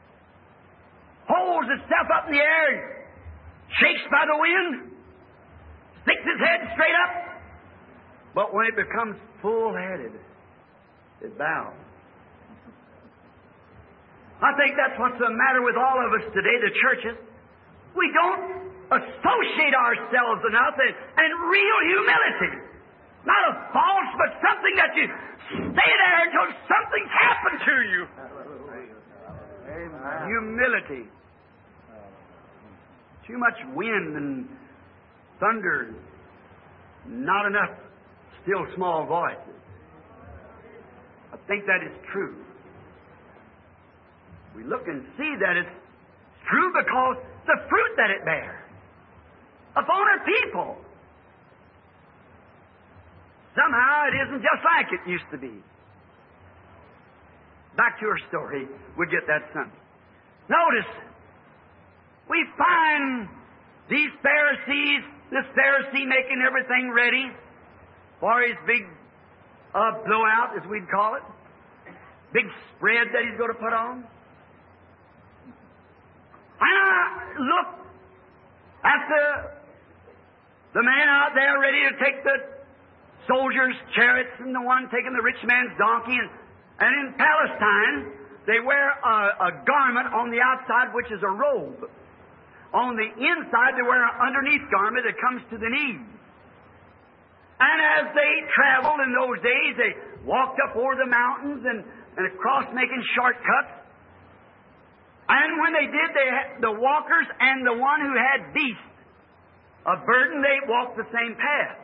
holds itself up in the air, shakes by the wind, sticks its head straight up. But when it becomes full-headed, it bows. I think that's what's the matter with all of us today, the churches. We don't associate ourselves enough in, in real humility. Not a false, but something that you stay there until something's happened to you. Amen. Humility. Too much wind and thunder, not enough still small voices. I think that is true. We look and see that it's true because the fruit that it bears upon our people. Somehow it isn't just like it used to be. Back to our story. We'll get that Sunday. Notice, we find these Pharisees, this Pharisee making everything ready for his big uh, blowout, as we'd call it. Big spread that he's going to put on. And I look at the, the man out there ready to take the soldiers' chariots and the one taking the rich man's donkey. And, and in Palestine, they wear a, a garment on the outside, which is a robe. On the inside, they wear an underneath garment that comes to the knees. And as they traveled in those days, they walked up over the mountains and, and across making shortcuts. And when they did, they had, the walkers and the one who had beast of burden, they walked the same path.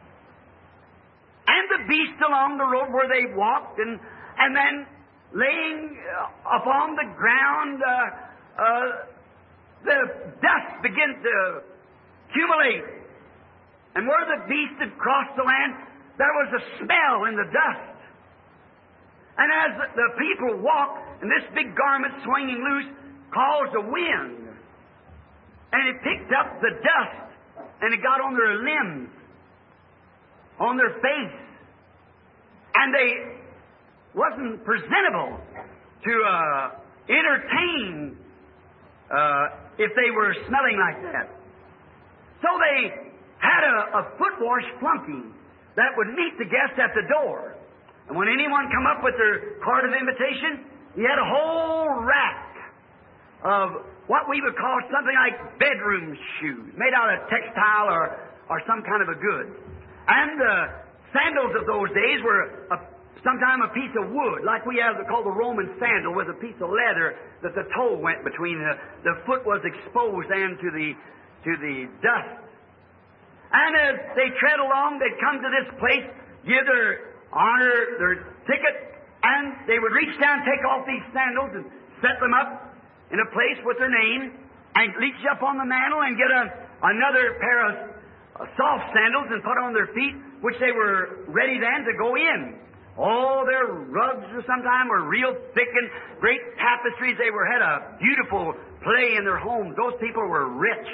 And the beast along the road where they walked, and and then laying upon the ground, uh, uh, the dust began to accumulate. And where the beast had crossed the land, there was a smell in the dust. And as the people walked, and this big garment swinging loose caused a wind. And it picked up the dust, and it got on their limbs, on their face. And they wasn't presentable to uh, entertain uh, if they were smelling like that. So they had a, a foot wash flunky that would meet the guest at the door. And when anyone come up with their card of invitation, he had a whole rack of what we would call something like bedroom shoes, made out of textile or, or some kind of a good. And the sandals of those days were a, sometime a piece of wood, like we have called the Roman sandal, with a piece of leather that the toe went between. The, the foot was exposed then to the, to the dust. And as they tread along, they'd come to this place, give their honor, their ticket, and they would reach down, take off these sandals, and set them up in a place with their name, and reach up on the mantle and get a, another pair of uh, soft sandals and put on their feet, which they were ready then to go in. Oh, their rugs sometime were real thick and great tapestries. They were had a beautiful play in their homes. Those people were rich.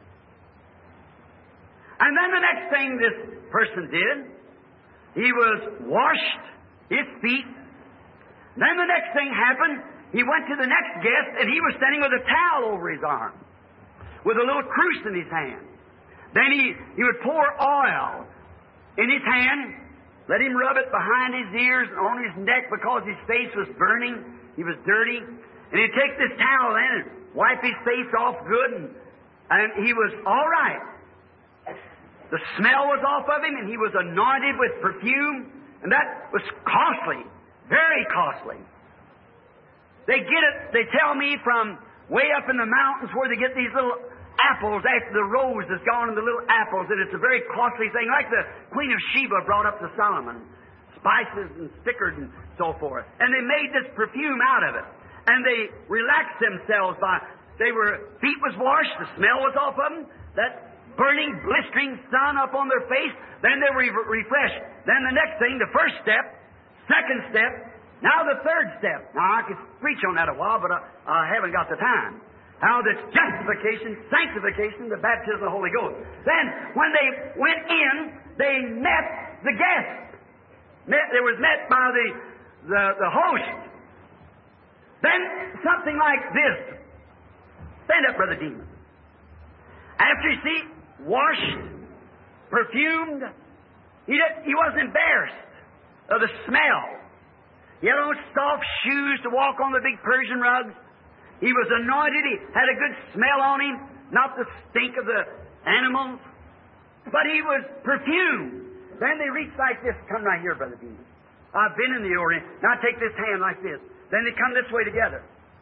And then the next thing this person did, he was washed his feet. Then the next thing happened, he went to the next guest, and he was standing with a towel over his arm, with a little cruse in his hand. Then he, he would pour oil in his hand, Let him rub it behind his ears and on his neck because his face was burning. He was dirty. And he'd take this towel then and wipe his face off good, and, and he was all right. The smell was off of him, and he was anointed with perfume, and that was costly, very costly. They get it, they tell me, from way up in the mountains where they get these little apples after the rose has gone, and the little apples, and it's a very costly thing, like the Queen of Sheba brought up to Solomon, spices and stickered and so forth. And they made this perfume out of it. And they relaxed themselves by, they were, feet was washed, the smell was off of them, that burning, blistering sun up on their face, then they were re- refreshed. Then the next thing, the first step, second step, now the third step. Now I could preach on that a while, but I, I haven't got the time. How that's justification, sanctification, the baptism of the Holy Ghost. Then, when they went in, they met the guests. Met, they was met by the, the, the host. Then something like this. Stand up, Brother Demon. After you see, washed, perfumed, he, did, he wasn't embarrassed of the smell. He had on soft shoes to walk on the big Persian rugs. He was anointed. He had a good smell on him, not the stink of the animals, but he was perfumed. Then they reached like this. Come right here, Brother Demon. I've been in the Orient. Now take this hand like this. Then they come this way together.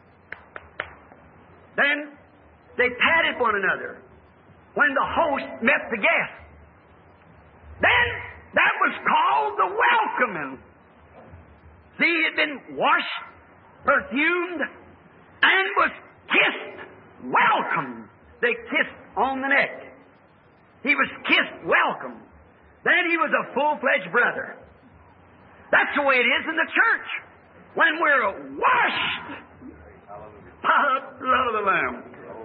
Then they patted one another when the host met the guest. Then that was called the welcoming. See, he had been washed, perfumed, and was kissed, welcome. They kissed on the neck. He was kissed, welcome. Then he was a full-fledged brother. That's the way it is in the church. When we're washed by the blood of the Lamb,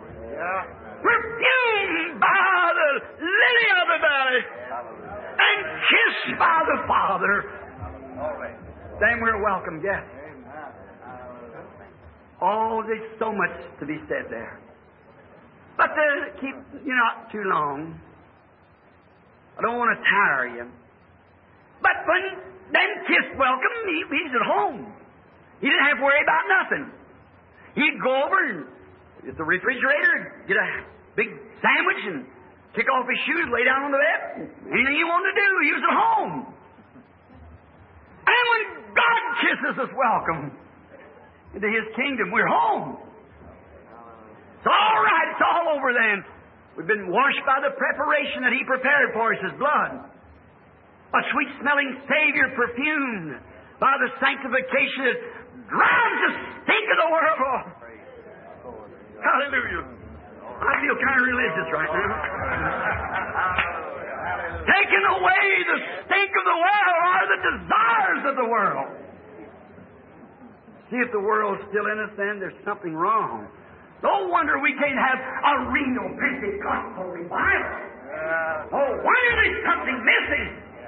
perfumed by the lily of the valley, and kissed by the Father, then we're welcome guests. Oh, there's so much to be said there. But to keep you not too long, I don't want to tire you. But when then kissed welcome, he, he's at home. He didn't have to worry about nothing. He'd go over and get the refrigerator, get a big sandwich, and kick off his shoes, lay down on the bed. Anything he wanted to do, he was at home. And when God kisses us welcome into His kingdom, we're home. It's all right. It's all over then. We've been washed by the preparation that He prepared for us, His blood. A sweet-smelling Savior perfumed by the sanctification that drives the stink of the world off. Hallelujah. I feel kind of religious right now. Taking away the stink of the world are the desires of the world. See, if the world's still in us, then there's something wrong. No wonder we can't have a real Pentecostal revival. No wonder there's something missing.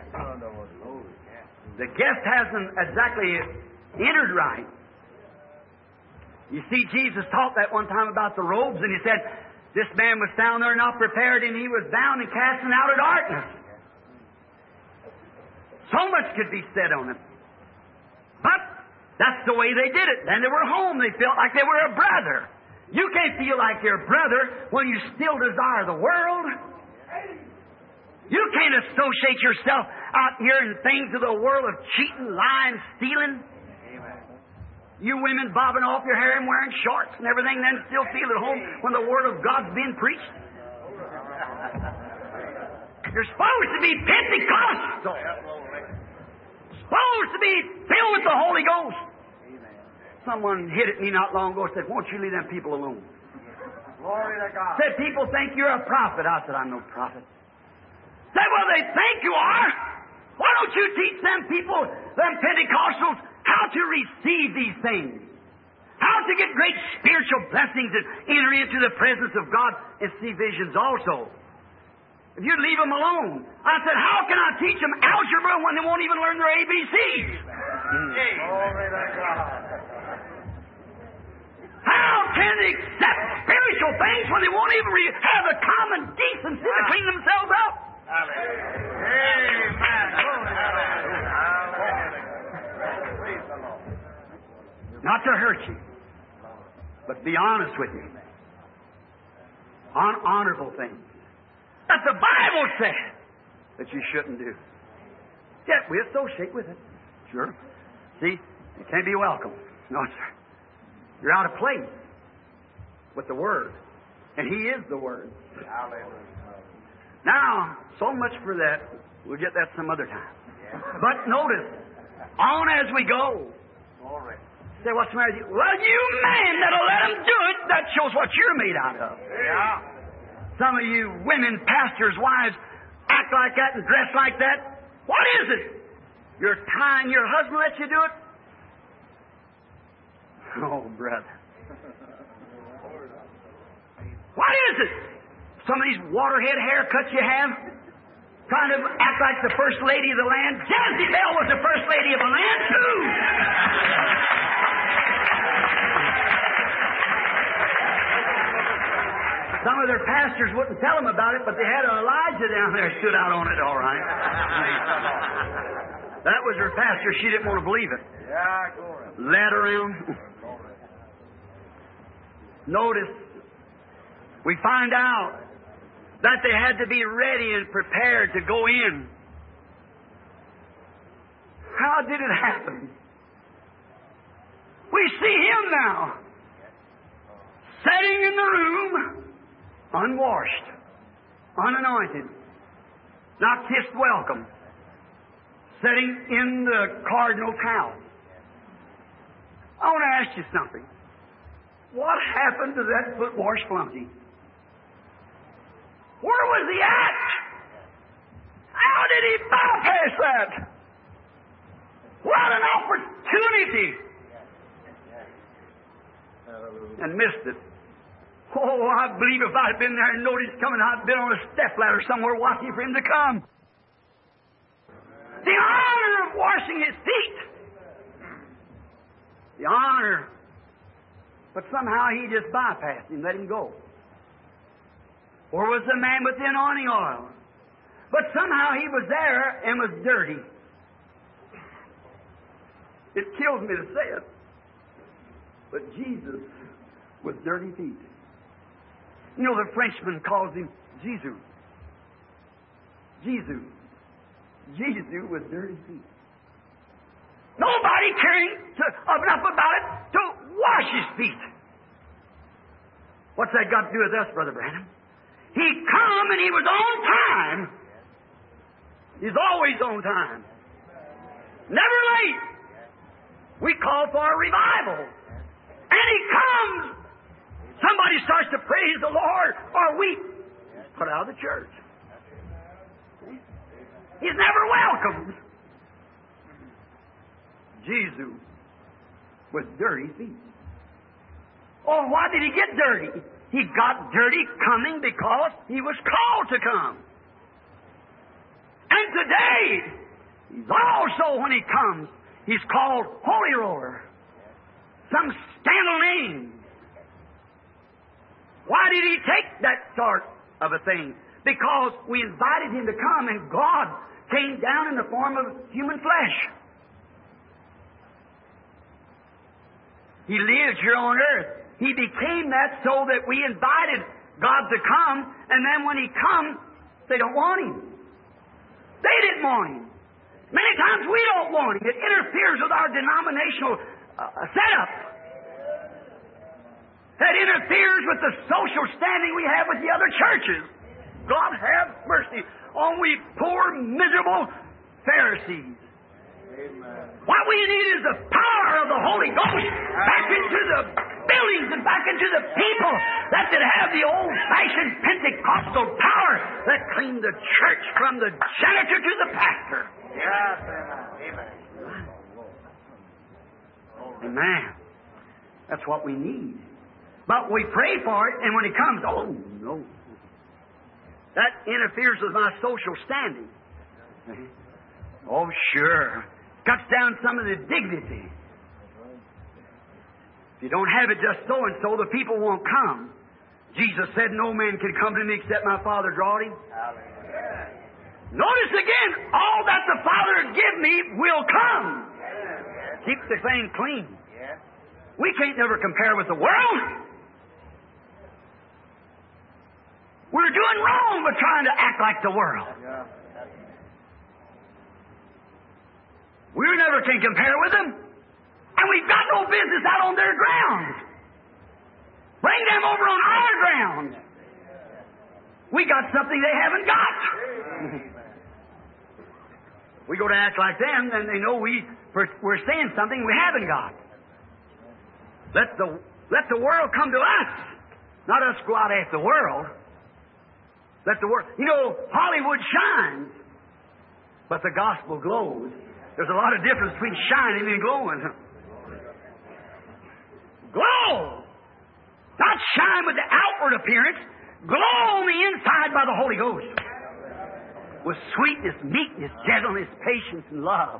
The guest hasn't exactly entered right. You see, Jesus taught that one time about the robes, and He said, this man was found there not prepared, and he was bound and cast out of darkness. So much could be said on it. But that's the way they did it. Then they were home. They felt like they were a brother. You can't feel like you're a brother when you still desire the world. You can't associate yourself out here in things of the world of cheating, lying, stealing. You women bobbing off your hair and wearing shorts and everything, then still feel at home when the Word of God's being preached. You're supposed to be Pentecostal. Supposed to be filled with the Holy Ghost. Someone hit at me not long ago and said, won't you leave them people alone? Glory to God. Said, people think you're a prophet. I said, I'm no prophet. Said, well, they think you are. Why don't you teach them people, them Pentecostals, how to receive these things? How to get great spiritual blessings and enter into the presence of God and see visions also. If you'd leave them alone. I said, how can I teach them algebra when they won't even learn their A B Cs? Glory to God. How can they accept spiritual things when they won't even re- have the common decency to clean themselves up? Amen. Glory to God. Not to hurt you, but be honest with you. On honorable things that the Bible said that you shouldn't do. Yet we associate with it. Sure. See, you can't be welcome. No, sir. You're out of place with the Word. And He is the Word. Now, so much for that. We'll get that some other time. But notice, on as we go. Say, what's the matter with you? Well, you man that'll let them do it, that shows what you're made out of. Yeah. Some of you women, pastors' wives, act like that and dress like that. What is it? You're tying your husband lets you do it? Oh, brother. What is it? Some of these waterhead haircuts you have? Trying to act like the first lady of the land. Jezebel was the first lady of the land, too. Some of their pastors wouldn't tell them about it, but they had an Elijah down there stood out on it all right. That was her pastor. She didn't want to believe it. Yeah, glory. Led her in. Notice, we find out that they had to be ready and prepared to go in. How did it happen? We see him now, sitting in the room, unwashed, unanointed, not kissed welcome, sitting in the cardinal's house. I want to ask you something. What happened to that foot-wash flunky? Where was he at? How did he bypass that? What an opportunity! And missed it. Oh, I believe if I'd been there and noticed coming, I'd been on a stepladder somewhere watching for him to come. The honor of washing his feet. The honor. But somehow he just bypassed him, let him go. Or was the man with the anointing oil? But somehow he was there and was dirty. It kills me to say it. But Jesus with dirty feet. You know, the Frenchman calls him Jesus. Jesus. Jesus with dirty feet. Nobody caring to, enough about it to wash his feet. What's that got to do with us, Brother Branham? He come and he was on time. He's always on time. Never late. We call for a revival. And he comes. Somebody starts to praise the Lord or weep. He's put out of the church. He's never welcomed. Jesus with dirty feet. Oh, why did he get dirty? He got dirty coming because he was called to come. And today, he's also, when he comes, he's called Holy Roller. Some scandal name. Why did he take that sort of a thing? Because we invited him to come and God came down in the form of human flesh. He lived here on earth. He became that so that we invited God to come, and then when He comes, they don't want Him. They didn't want Him. Many times we don't want Him. It interferes with our denominational uh, setup. That interferes with the social standing we have with the other churches. God have mercy on we poor, miserable Pharisees. Amen. What we need is the power of the Holy Ghost back into the buildings and back into the people that could have the old-fashioned Pentecostal power that cleaned the church from the janitor to the pastor. Yes, amen. Amen. Amen. That's what we need. But we pray for it, and when it comes, oh, no. That interferes with my social standing. Oh, sure. Cuts down some of the dignity. If you don't have it just so and so, the people won't come. Jesus said, no man can come to me except my Father drawed him. Notice again, all that the Father give me will come. Keep the thing clean. We can't never compare with the world. We're doing wrong by trying to act like the world. Yeah. We never can compare with them. And we've got no business out on their ground. Bring them over on our ground. We got something they haven't got. We go to act like them, then they know we, we're saying something we haven't got. Let the, let the world come to us, not us go out after the world. Let the world... You know, Hollywood shines, but the gospel glows. There's a lot of difference between shining and glowing. Glow! Not shine with the outward appearance. Glow on the inside by the Holy Ghost. With sweetness, meekness, gentleness, patience, and love.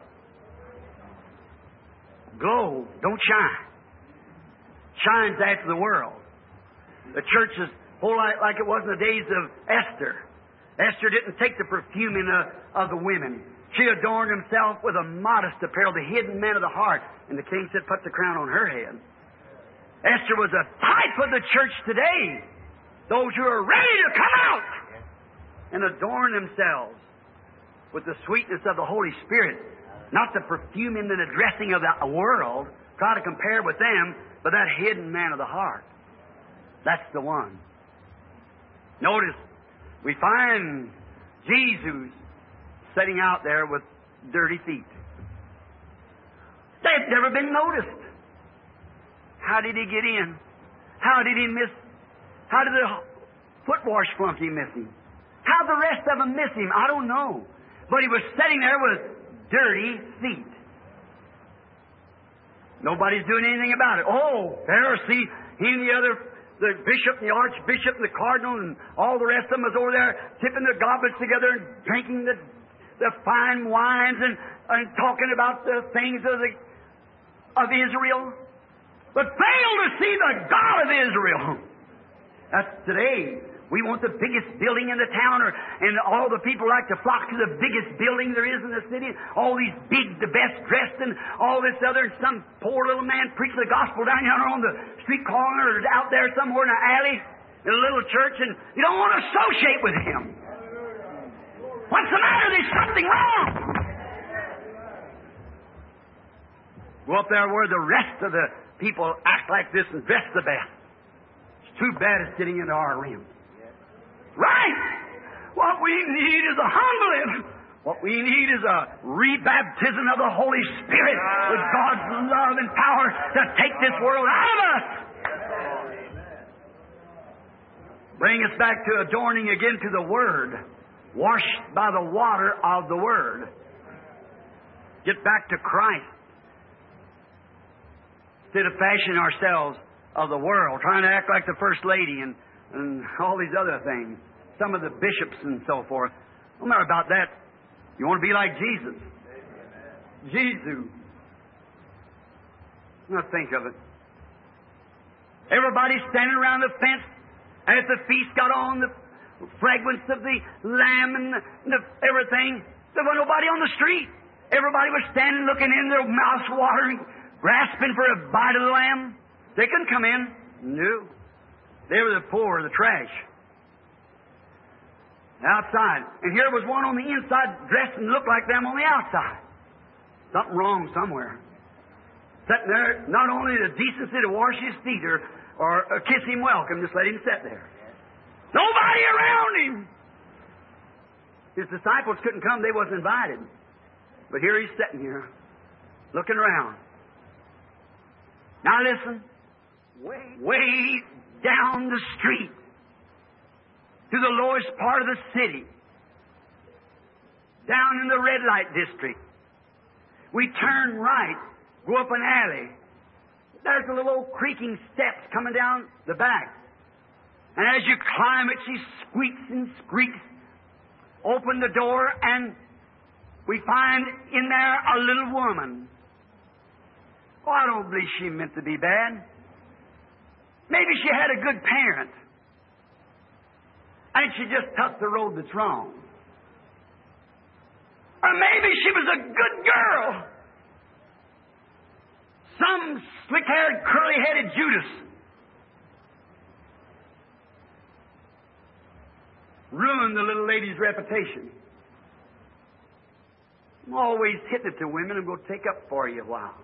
Glow. Don't shine. Shines after the world. The church is whole like, like it was in the days of Esther. Esther didn't take the perfume in the, of the women. She adorned herself with a modest apparel, the hidden man of the heart. And the king said, put the crown on her head. Esther was a type of the church today. Those who are ready to come out and adorn themselves with the sweetness of the Holy Spirit. Not the perfume and the dressing of the world. Try to compare with them, but that hidden man of the heart. That's the one. Notice, we find Jesus sitting out there with dirty feet. They've never been noticed. How did he get in? How did he miss? How did the foot wash flunky miss him? How the rest of them miss him? I don't know. But he was sitting there with dirty feet. Nobody's doing anything about it. Oh, there, see, he and the other, the bishop and the archbishop and the cardinal and all the rest of them was over there tipping their goblets together and drinking the the fine wines and, and talking about the things of the of Israel, but fail to see the God of Israel. That's today. We want the biggest building in the town, or, and all the people like to flock to the biggest building there is in the city. All these big, the best dressed, and all this other. And some poor little man preaching the gospel down yonder on the street corner, or out there somewhere in an alley in a little church, and you don't want to associate with him. What's the matter? There's something wrong. Go up there where the rest of the people act like this and dress the best. It's too bad it's getting into our realm. Right! What we need is a humbling. What we need is a rebaptism of the Holy Spirit with God's love and power to take this world out of us. Bring us back to adorning again to the Word. Washed by the water of the Word. Get back to Christ. Instead of fashioning ourselves of the world, trying to act like the First Lady and, and all these other things. Some of the bishops and so forth. Don't matter about that. You want to be like Jesus. Jesus. Now think of it. Everybody standing around the fence as the feast got on, the fragrance of the lamb and the, the everything. There was nobody on the street. Everybody was standing looking in, their mouths watering, grasping for a bite of the lamb. They couldn't come in. No. They were the poor, the trash. Outside. And here was one on the inside dressed and looked like them on the outside. Something wrong somewhere. Sitting there, not only the decency to wash his feet or, or, or kiss him welcome, just let him sit there. Nobody around him. His disciples couldn't come, they wasn't invited. But here he's sitting here, looking around. Now listen, way, way down the street, to the lowest part of the city, down in the red light district, we turn right, go up an alley. There's a little old creaking steps coming down the back. And as you climb it, she squeaks and squeaks. Open the door, and we find in there a little woman. Oh, I don't believe she meant to be bad. Maybe she had a good parent. And she just took the road that's wrong. Or maybe she was a good girl. Some slick-haired, curly-headed Judas. Ruined the little lady's reputation. I'm always hitting it to women. I'm going to take up for you a while.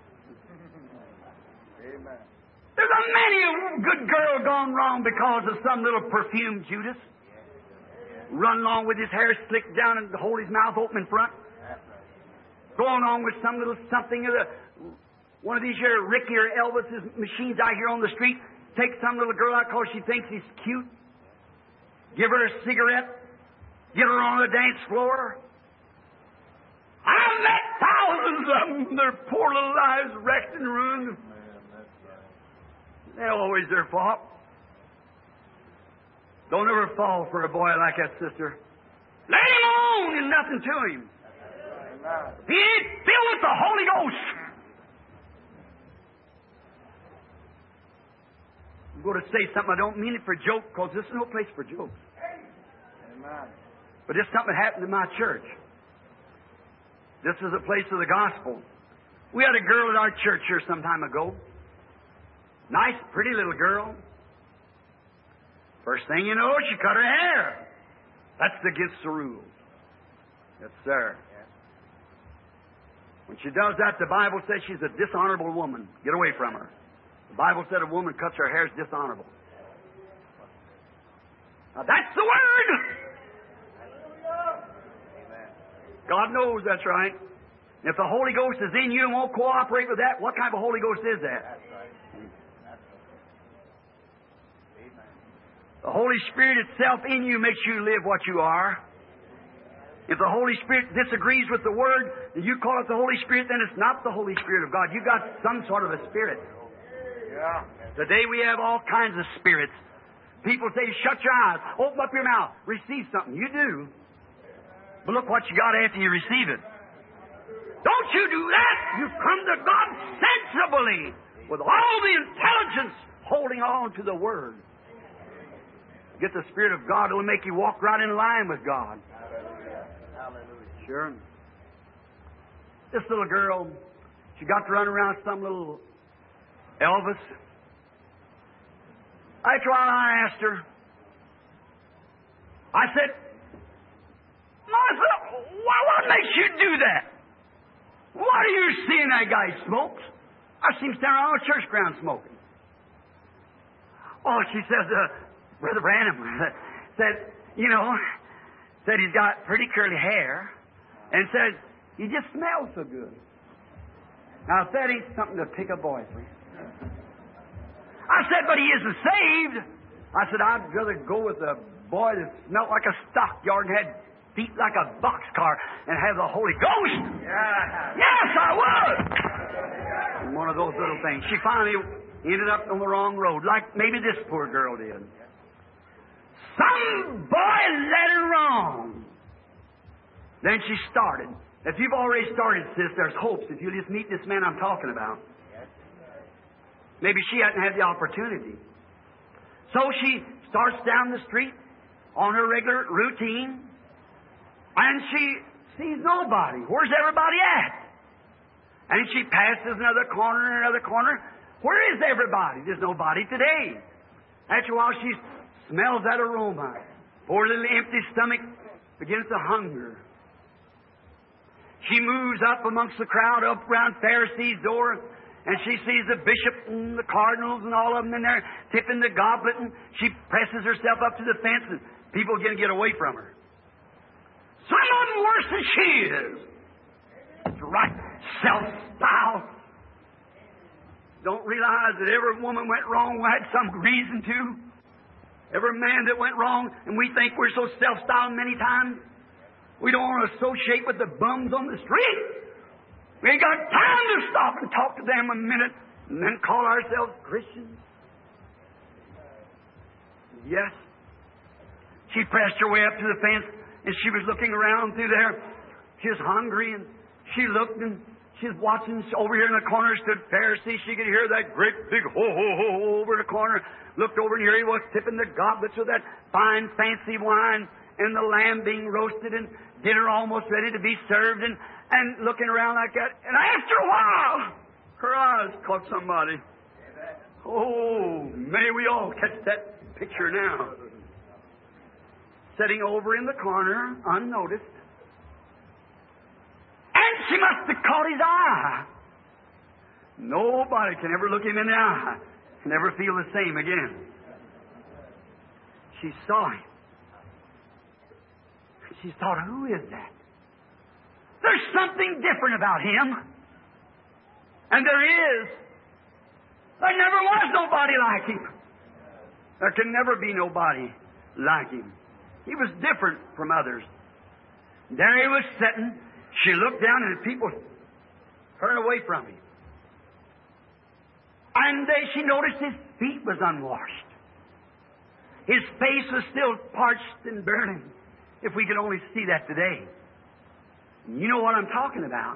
Amen. There's a many a good girl gone wrong because of some little perfumed Judas. Run along with his hair slicked down and hold his mouth open in front. Going on with some little something of the one of these here Ricky or Elvis's machines out here on the street. Take some little girl out because she thinks he's cute. Give her a cigarette. Get her on the dance floor. I've met thousands of them. Their poor little lives wrecked and ruined. They're always their fault. Don't ever fall for a boy like that, sister. Let him alone and nothing to him. He ain't filled with the Holy Ghost. I'm going to say something. I don't mean it for joke, because this is no place for jokes. But this something happened in my church. This is a place of the gospel. We had a girl at our church here some time ago. Nice, pretty little girl. First thing you know, she cut her hair. That's against the rules. Yes, sir. When she does that, the Bible says she's a dishonorable woman. Get away from her. The Bible said a woman cuts her hair is dishonorable. Now that's the word! God knows that's right. If the Holy Ghost is in you and won't cooperate with that, what kind of a Holy Ghost is that? The Holy Spirit itself in you makes you live what you are. If the Holy Spirit disagrees with the Word, and you call it the Holy Spirit, then it's not the Holy Spirit of God. You've got some sort of a spirit. Yeah. Today we have all kinds of spirits. People say, shut your eyes, open up your mouth, receive something. You do. But look what you got after you receive it. Don't you do that. You come to God sensibly, with all the intelligence, holding on to the Word. Get the Spirit of God. It will make you walk right in line with God. Hallelujah. Sure. This little girl, she got to run around some little Elvis. After a while, I asked her. I said, Martha, why, what makes you do that? What are you seeing that guy smokes? I see him standing around the church ground smoking. Oh, she says, uh, Brother Branham said, you know, said he's got pretty curly hair, and said, he just smells so good. Now, if that ain't something to pick a boy for. I said, but he isn't saved. I said, I'd rather go with a boy that smelled like a stockyard and had feet like a boxcar and have the Holy Ghost. Yeah. Yes, I would. And one of those little things. She finally ended up on the wrong road, like maybe this poor girl did. Some boy led her wrong. Then she started. If you've already started, sis, there's hopes if you just meet this man I'm talking about. Maybe she hadn't had the opportunity. So she starts down the street on her regular routine, and she sees nobody. Where's everybody at? And she passes another corner and another corner. Where is everybody? There's nobody today. After a while, she smells that aroma. Poor little empty stomach begins to hunger. She moves up amongst the crowd, up around Pharisee's door, and she sees the bishop and the cardinals and all of them in there tipping the goblet, and she presses herself up to the fence, and people are going to get away from her. Some of them worse than she is. That's right. Self-style. Don't realize that every woman went wrong had some reason to. Every man that went wrong, and we think we're so self-styled many times, we don't want to associate with the bums on the street. We ain't got time to stop and talk to them a minute and then call ourselves Christians. Yes. She pressed her way up to the fence, and she was looking around through there. She was hungry, and she looked, and she was watching. Over here in the corner stood Pharisee. She could hear that great big ho-ho-ho over in the corner. Looked over, and here he was tipping the goblets with that fine, fancy wine, and the lamb being roasted, and dinner almost ready to be served, and, and looking around like that. And after a while, Her eyes caught somebody. Oh, may we all catch that picture now. Sitting over in the corner, unnoticed. And she must have caught his eye. Nobody can ever look him in the eye and never feel the same again. She saw him. She thought, who is that? There's something different about him. And there is. There never was nobody like him. There can never be nobody like him. He was different from others. There he was sitting. She looked down and the people turned away from him. And they, she noticed his feet was unwashed. His face was still parched and burning. If we could only see that today. You know what I'm talking about.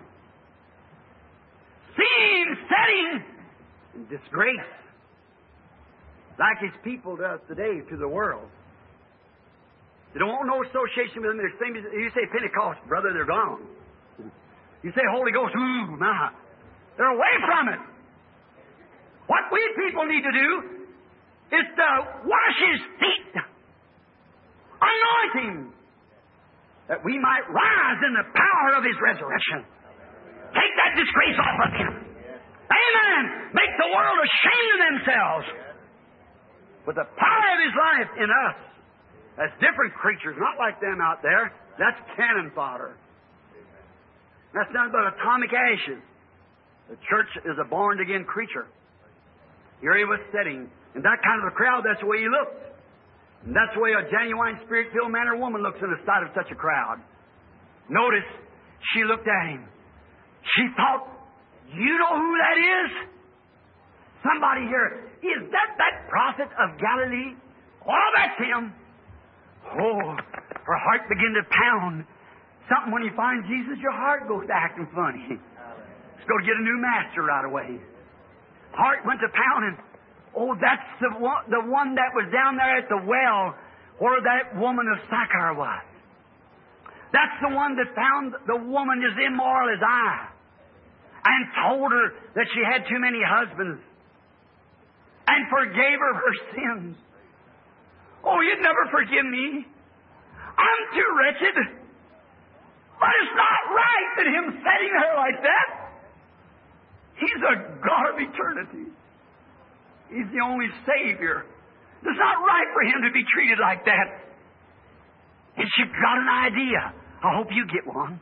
See him sitting in disgrace. Like his people does today to the world. They don't want no association with them. They're same as, you say Pentecost, brother, they're gone. You say Holy Ghost, ooh, nah. They're away from it. What we people need to do is to wash his feet. Anoint him. That we might rise in the power of his resurrection. Take that disgrace off of him. Amen. Make the world ashamed of themselves. With the power of his life in us. As different creatures, not like them out there. That's cannon fodder. That's nothing but atomic ashes. The church is a born-again creature. Here he was sitting. In that kind of a crowd, that's the way he looked. And that's the way a genuine spirit-filled man or woman looks in the sight of such a crowd. Notice, she looked at him. She thought, you know who that is? Somebody here. Is that that prophet of Galilee? Oh, that's him. Oh, her heart began to pound. Something when you find Jesus, your heart goes to acting funny. Let's go get a new master right away. Heart went to pounding. Oh, that's the one, the one that was down there at the well where that woman of Sychar was. That's the one that found the woman as immoral as I and told her that she had too many husbands and forgave her her sins. Oh, you'd never forgive me. I'm too wretched. But it's not right that him setting her like that. He's a God of eternity. He's the only Savior. It's not right for him to be treated like that. And she got an idea. I hope you get one.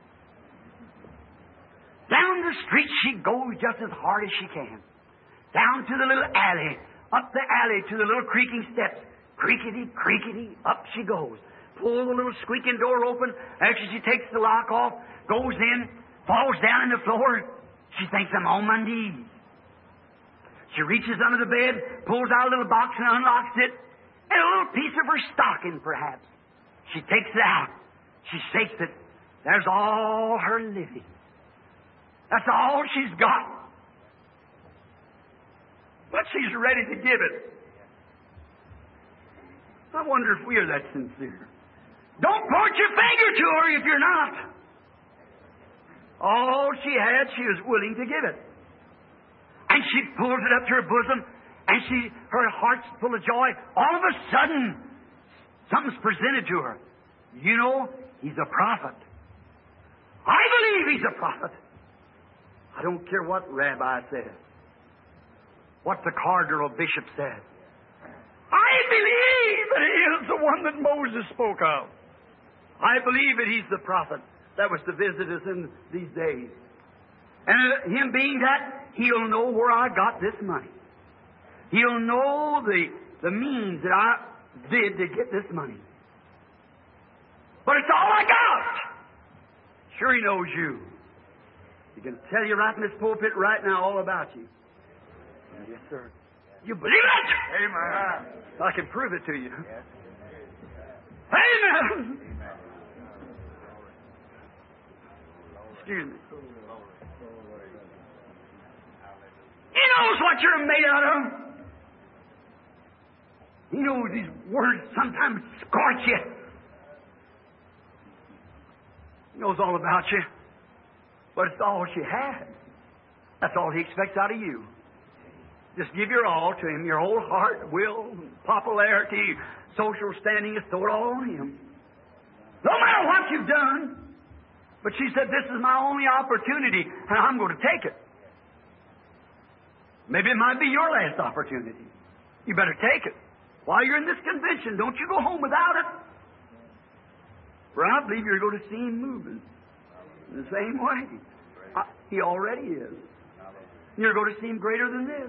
Down the street she goes just as hard as she can. Down to the little alley. Up the alley to the little creaking steps. Creakety, creakety, up she goes. Pull the little squeaking door open. After she takes the lock off, goes in, falls down on the floor. She thinks, I'm on my knees. She reaches under the bed, pulls out a little box and unlocks it, and a little piece of her stocking, perhaps. She takes it out. She shakes it. There's all her living. That's all she's got. But she's ready to give it. I wonder if we are that sincere. Don't point your finger to her if you're not. All she had, she was willing to give it. And she pulls it up to her bosom, and she, her heart's full of joy. All of a sudden, something's presented to her. You know, he's a prophet. I believe he's a prophet. I don't care what rabbi says, what the cardinal or bishop says. I believe that he is the one that Moses spoke of. I believe that he's the prophet that was to visit us in these days. And him being that, he'll know where I got this money. He'll know the, the means that I did to get this money. But it's all I got. Sure, he knows you. He can tell you right in this pulpit right now all about you. Yes, sir. You believe it? Amen. I can prove it to you. Yes. Amen. Excuse me. He knows what you're made out of. He knows these words sometimes scorch you. He knows all about you. But it's all she had. That's all He expects out of you. Just give your all to Him, your whole heart, will, popularity, social standing, just throw it all on Him. No matter what you've done. But she said, this is my only opportunity, and I'm going to take it. Maybe it might be your last opportunity. You better take it. While you're in this convention, don't you go home without it. For I believe you're going to see Him moving in the same way. I, he already is. You're going to see Him greater than this.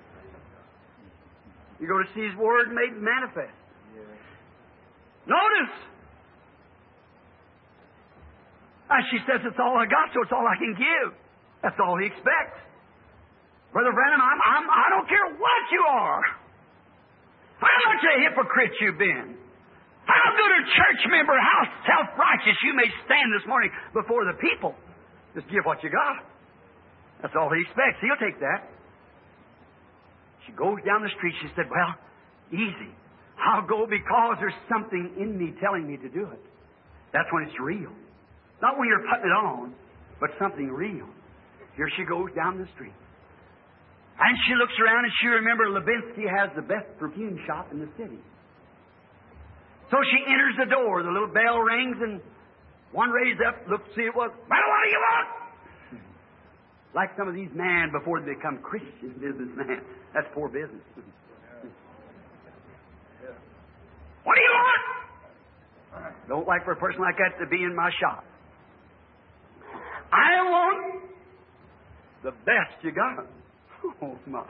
You're going to see His Word made manifest. Notice! As she says, it's all I got, so it's all I can give. That's all He expects. Brother Branham, I'm, I'm, I don't care what you are. How much a hypocrite you've been. How good a church member, how self-righteous you may stand this morning before the people. Just give what you got. That's all He expects. He'll take that. She goes down the street. She said, well, easy. I'll go because there's something in me telling me to do it. That's when it's real. Not when you're putting it on, but something real. Here she goes down the street. And she looks around and she remembers Levinsky has the best perfume shop in the city. So she enters the door. The little bell rings and one raised up, looks to see it was, well, what do you want? Like some of these men before they become Christian businessmen. That's poor business. What do you want? Don't like for a person like that to be in my shop. I want the best you got. Oh, my.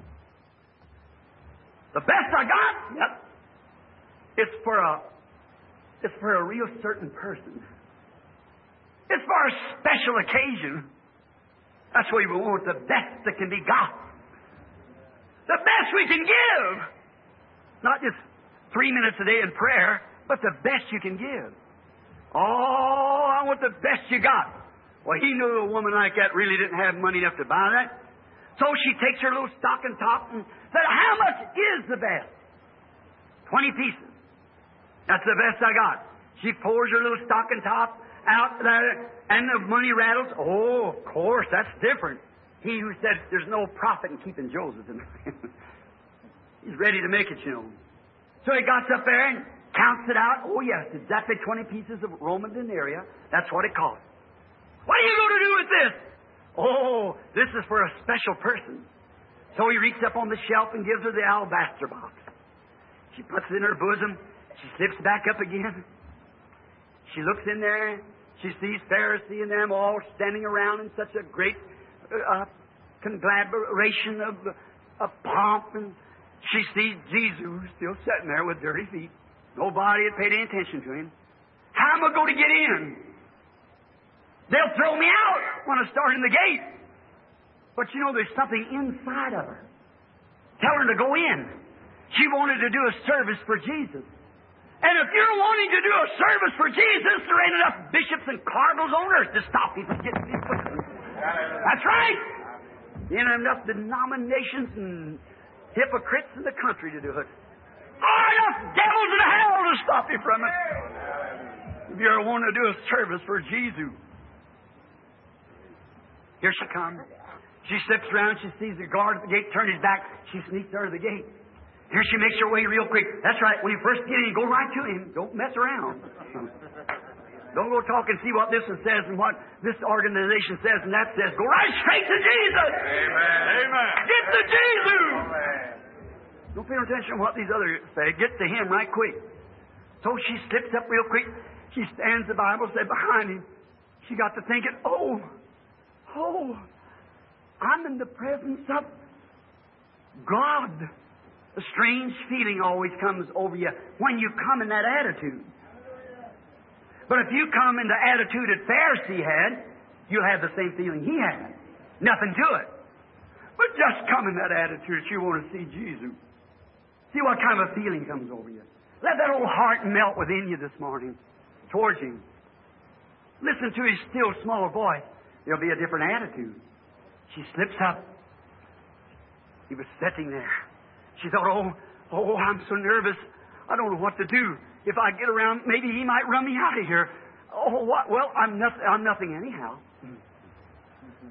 The best I got? Yep. It's for a, it's for a real certain person. It's for a special occasion. That's what we want, the best that can be got. The best we can give. Not just three minutes a day in prayer, but the best you can give. Oh, I want the best you got. Well, he knew a woman like that really didn't have money enough to buy that. So she takes her little stocking top and said, how much is the best? Twenty pieces. That's the best I got. She pours her little stocking top out there, and the money rattles. Oh, of course, that's different. He who said there's no profit in keeping Joseph in he's ready to make it, you know. So he gets up there and counts it out. Oh, yes, exactly twenty pieces of Roman denarii. That's what it costs. What are you going to do with this? Oh, this is for a special person. So he reaches up on the shelf and gives her the alabaster box. She puts it in her bosom. She slips back up again. She looks in there. She sees Pharisee and them all standing around in such a great uh, conglomeration of, of pomp. And she sees Jesus still sitting there with dirty feet. Nobody had paid any attention to him. How am I going to get in? They'll throw me out when I start in the gate. But you know, there's something inside of her. Tell her to go in. She wanted to do a service for Jesus. And if you're wanting to do a service for Jesus, there ain't enough bishops and cardinals on earth to stop you from getting these places. That's right. There ain't enough denominations and hypocrites in the country to do it. Oh, enough devils in hell to stop you from it. If you're wanting to do a service for Jesus. Here she comes. She slips around. She sees the guard at the gate turn his back. She sneaks out of the gate. Here she makes her way real quick. That's right. When you first get in, go right to him. Don't mess around. Don't go talk and see what this one says and what this organization says and that says. Go right straight to Jesus. Amen. Amen. Get to Jesus. Don't pay attention to what these others say. Get to him right quick. So she slips up real quick. She stands, the Bible said, behind him. She got to thinking, oh, oh, I'm in the presence of God. A strange feeling always comes over you when you come in that attitude. But if you come in the attitude that Pharisee had, you'll have the same feeling he had. Nothing to it. But just come in that attitude that you want to see Jesus. See what kind of a feeling comes over you. Let that old heart melt within you this morning towards him. Listen to his still small voice. There'll be a different attitude. She slips up. He was sitting there. She thought, oh, oh, I'm so nervous. I don't know what to do. If I get around, maybe he might run me out of here. Oh, what? Well, I'm nothing, I'm nothing anyhow.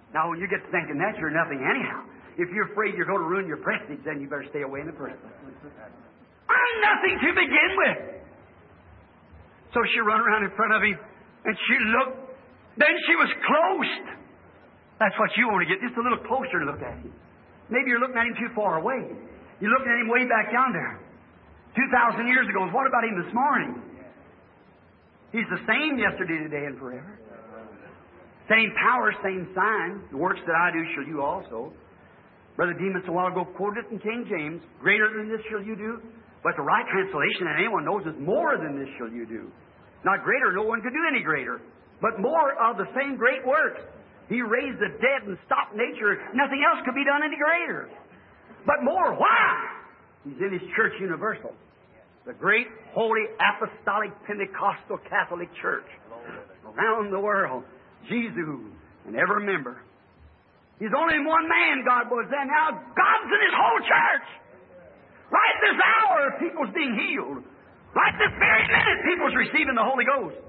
Now, when you get to thinking that, you're nothing anyhow. If you're afraid you're going to ruin your prestige, then you better stay away in the first place. I'm nothing to begin with. So she run around in front of him, and she looked. Then she was close. That's what you want to get, just a little closer to look at him. Maybe you're looking at him too far away. You're looking at him way back yonder. Two thousand years ago. What about him this morning? He's the same yesterday, today, and forever. Same power, same sign. The works that I do shall you also. Brother Demas a while ago quoted it in King James. Greater than this shall you do. But the right translation that anyone knows is more than this shall you do. Not greater, no one could do any greater. But more of the same great works. He raised the dead and stopped nature. Nothing else could be done any greater. But more. Why? He's in His church universal. The great, holy, apostolic, Pentecostal Catholic Church. Around the world. Jesus and every member. He's only one man, God was then. Now God's in His whole church. Right this hour, people's being healed. Right this very minute, people's receiving the Holy Ghost.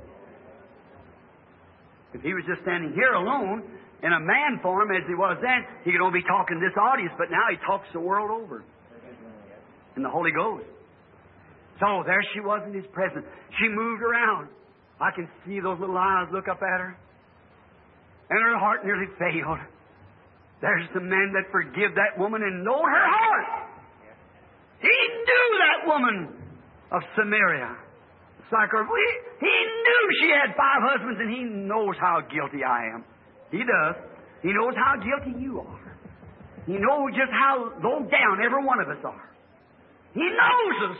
If He was just standing here alone in a man form as He was then, He could only be talking to this audience, but now He talks the world over in the Holy Ghost. So there she was in His presence. She moved around. I can see those little eyes look up at her. And her heart nearly failed. There's the man that forgive that woman and know her heart. He knew that woman of Samaria. It's like her, he knew she had five husbands, and He knows how guilty I am. He does. He knows how guilty you are. He knows just how low down every one of us are. He knows us.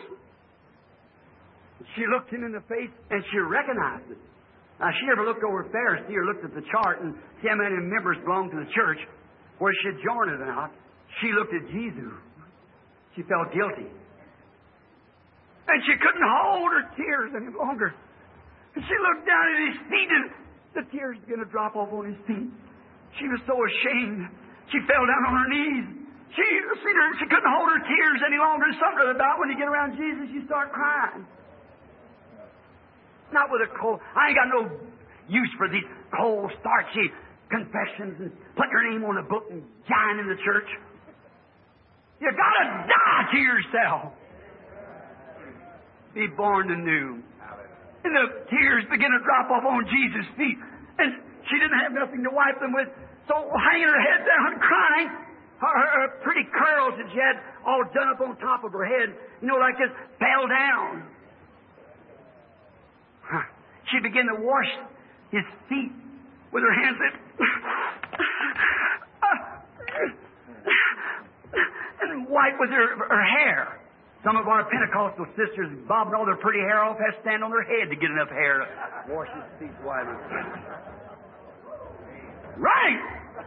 She looked Him in the face, and she recognized it. Now, she never looked over at Pharisee or looked at the chart and see how many members belonged to the church, where she had joined it or not. She looked at Jesus. She felt guilty. And she couldn't hold her tears any longer. And she looked down at His feet, and the tears began to drop off on His feet. She was so ashamed. She fell down on her knees. She, she couldn't hold her tears any longer. Something about when you get around Jesus, you start crying. Not with a cold. I ain't got no use for these cold, starchy confessions and putting your name on a book and joining the church. You gotta die to yourself. Be born anew. And the tears begin to drop off on Jesus' feet. And she didn't have nothing to wipe them with. So hanging her head down, crying, her, her, her pretty curls that she had all done up on top of her head, you know, like this, fell down. She began to wash His feet with her hands and wipe with her, her hair. Some of our Pentecostal sisters bobbing all their pretty hair off, have to stand on their head to get enough hair to wash His feet while Right!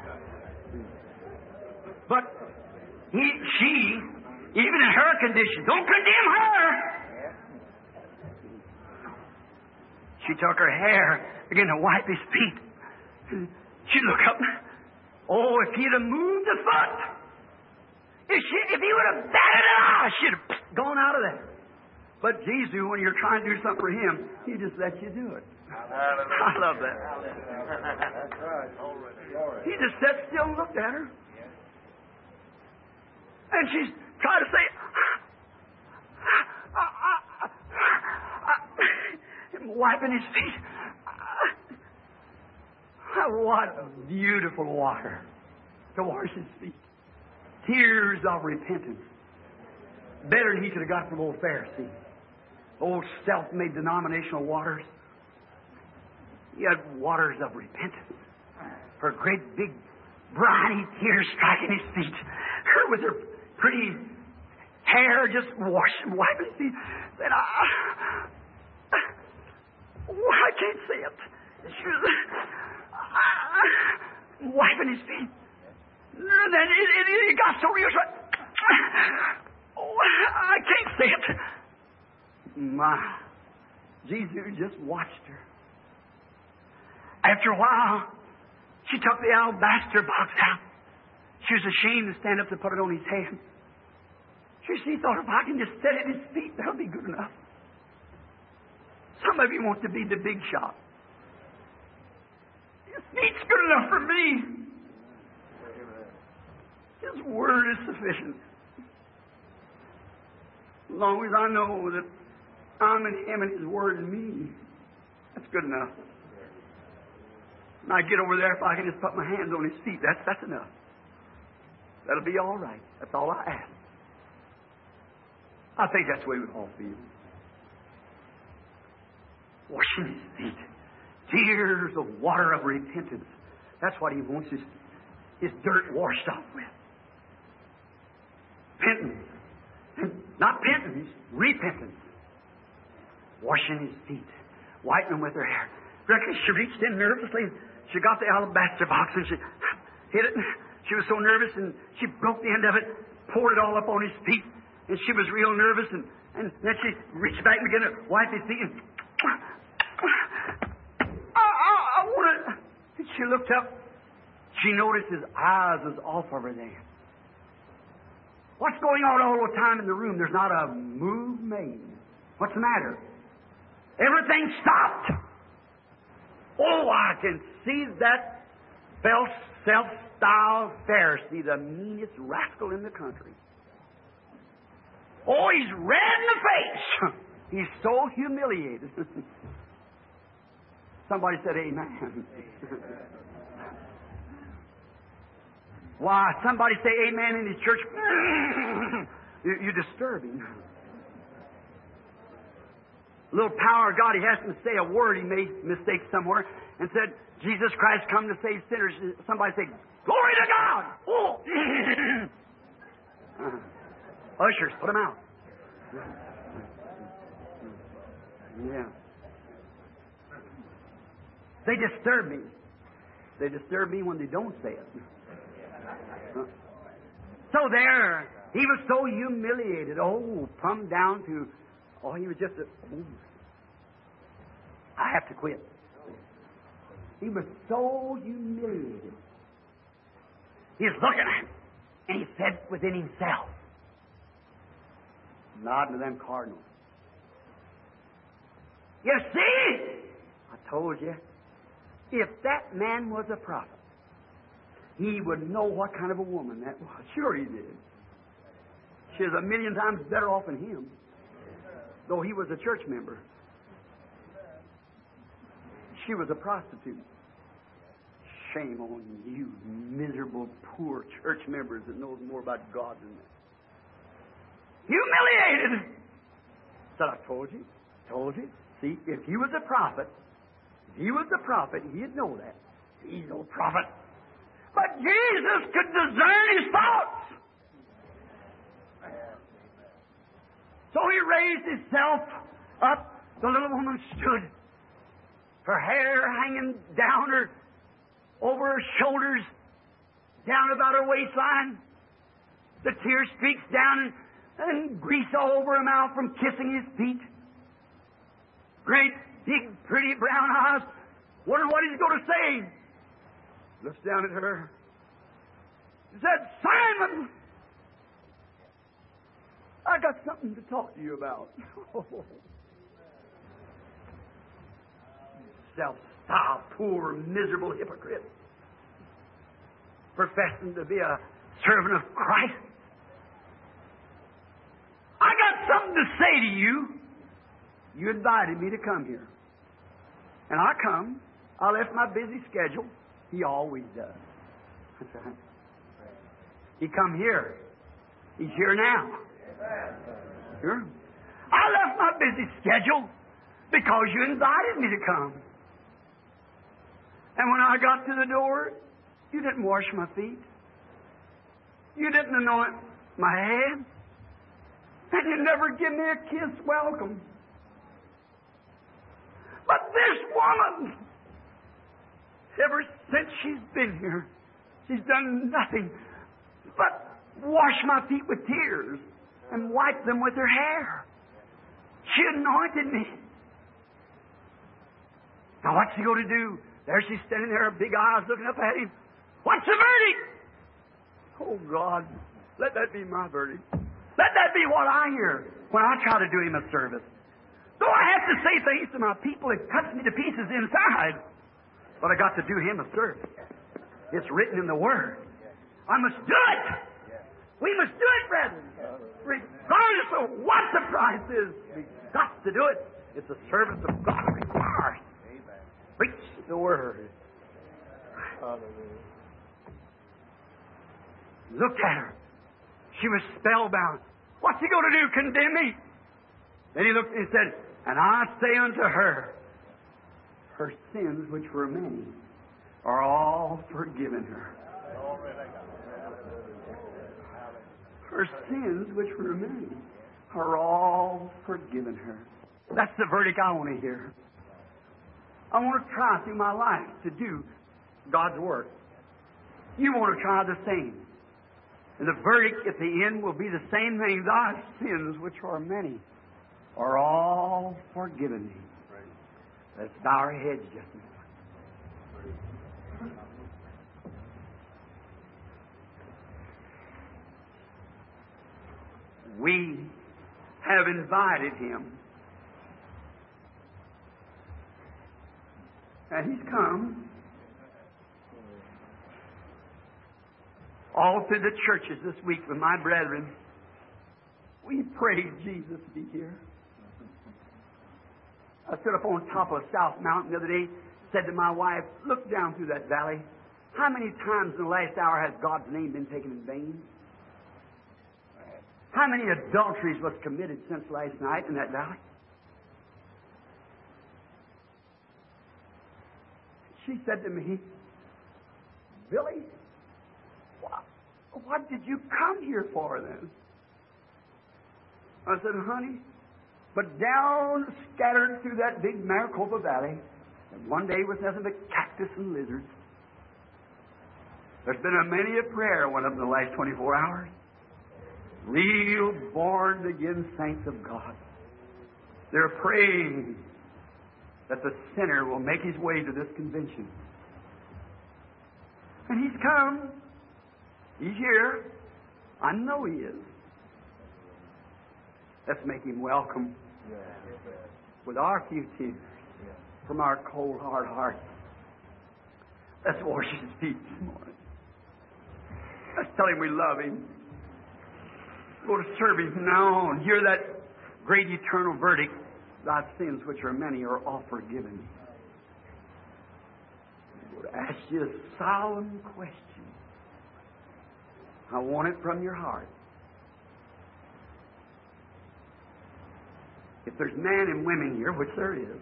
But he, she, even in her condition, don't condemn her. She took her hair, began to wipe His feet. She looked up. Oh, if He'd have moved a foot, if, she, if He would have batted an eye, she'd have gone out of there. But Jesus, when you're trying to do something for Him, He just lets you do it. I love that. He just sat still and looked at her. And she's trying to say, wiping His feet. What a beautiful water to wash His feet. Tears of repentance. Better than he could have got from old Pharisee. Old self-made denominational waters. He had waters of repentance. Her great big briny tears striking His feet. Her with her pretty hair just washing, wiping His feet. Then I... Oh, I can't say it. She was uh, wiping His feet. And then it, it, it got so real. Oh, I can't say it. My, Jesus just watched her. After a while, she took the alabaster box out. She was ashamed to stand up to put it on His head. She, she thought, if I can just sit at His feet, that'll be good enough. Some of you want to be the big shot. His feet's good enough for me. His Word is sufficient. As long as I know that I'm in Him and His Word in me, that's good enough. And I get over there, if I can just put my hands on His feet, that's, that's enough. That'll be all right. That's all I ask. I think that's the way we all feel. Washing His feet. Tears of water of repentance. That's what He wants His, his dirt washed off with. Repentance. Not penitence, repentance. Washing His feet. Wiping them with her hair. Reckon she reached in nervously. She got the alabaster box and she hit it. She was so nervous and she broke the end of it, poured it all up on His feet. And she was real nervous and, and then she reached back and began to wipe His feet. And I, I, I want to. And she looked up. She noticed His eyes was off of her there. What's going on all the time in the room? There's not a move made. What's the matter? Everything stopped. Oh, I can see that self-styled Pharisee, the meanest rascal in the country. Oh, he's red in the face. He's so humiliated. Somebody said amen. Why, somebody say amen in his church. You're disturbing. A little power of God, he has to say a word. He made mistakes somewhere and said, Jesus Christ come to save sinners. Somebody say, glory to God. Oh. uh, ushers, put them out. Yeah. They disturb me. They disturb me when they don't say it. Uh, so there, he was so humiliated. Oh, come down to, oh, he was just a, oh, I have to quit. He was so humiliated. He's looking at him, and he said within himself, nodding to them cardinals, you see, I told you, if that man was a prophet, he would know what kind of a woman that was. Sure he did. She was a million times better off than him, though he was a church member. She was a prostitute. Shame on you, miserable, poor church members that knows more about God than that. Humiliated. Said, I told you, told you. See, if he was a prophet, if he was a prophet, he'd know that. He's no prophet. But Jesus could discern his thoughts. So he raised himself up. The little woman stood. Her hair hanging down her, over her shoulders, down about her waistline. The tear streaks down and, and grease all over her mouth from kissing his feet. Great, big, pretty brown eyes. Wondering what he's going to say. Looks down at her. He said, Simon, I got something to talk to you about. Self-styled, poor, miserable hypocrite. Professing to be a servant of Christ. I got something to say to you. You invited me to come here. And I come. I left my busy schedule. He always does. That's right. He come here. He's here now. Sure. I left my busy schedule because you invited me to come. And when I got to the door, you didn't wash my feet. You didn't anoint my head. And you never give me a kiss welcome. But this woman, ever since she's been here, she's done nothing but wash my feet with tears and wipe them with her hair. She anointed me. Now what's she going to do? There she's standing there, her big eyes looking up at him. What's the verdict? Oh, God, let that be my verdict. Let that be what I hear when I try to do him a service. Though I have to say things to my people, it cuts me to pieces inside. But I got to do him a service. It's written in the Word. I must do it. We must do it, brethren. Regardless of what the price is, we've got to do it. It's a service of God requires. Preach the Word. Look at her. She was spellbound. What's he going to do? Condemn me? Then he looked and he said, and I say unto her, her sins, which were many, are all forgiven her. Her sins, which were many, are all forgiven her. That's the verdict I want to hear. I want to try through my life to do God's work. You want to try the same. And the verdict at the end will be the same thing. Thy sins, which are many, are all forgiven thee. Let's bow our heads just a moment. We have invited Him. And He's come. All through the churches this week with my brethren, we prayed Jesus be here. I stood up on top of South Mountain the other day, said to my wife, look down through that valley. How many times in the last hour has God's name been taken in vain? How many adulteries was committed since last night in that valley? She said to me, Billy, what, what did you come here for then? I said, honey, but down scattered through that big Maricopa Valley, and one day was nothing but cactus and lizards. There's been a many a prayer went up in the last twenty-four hours. Real born again saints of God. They're praying that the sinner will make his way to this convention. And He's come. He's here. I know He is. Let's make Him welcome with our few tears from our cold, hard hearts. Let's wash His feet this morning. Let's tell Him we love Him. Go to serve Him from now on. Hear that great eternal verdict. Thy sins, which are many, are all forgiven. I would ask you a solemn question. I want it from your heart. If there's men and women here, which there is,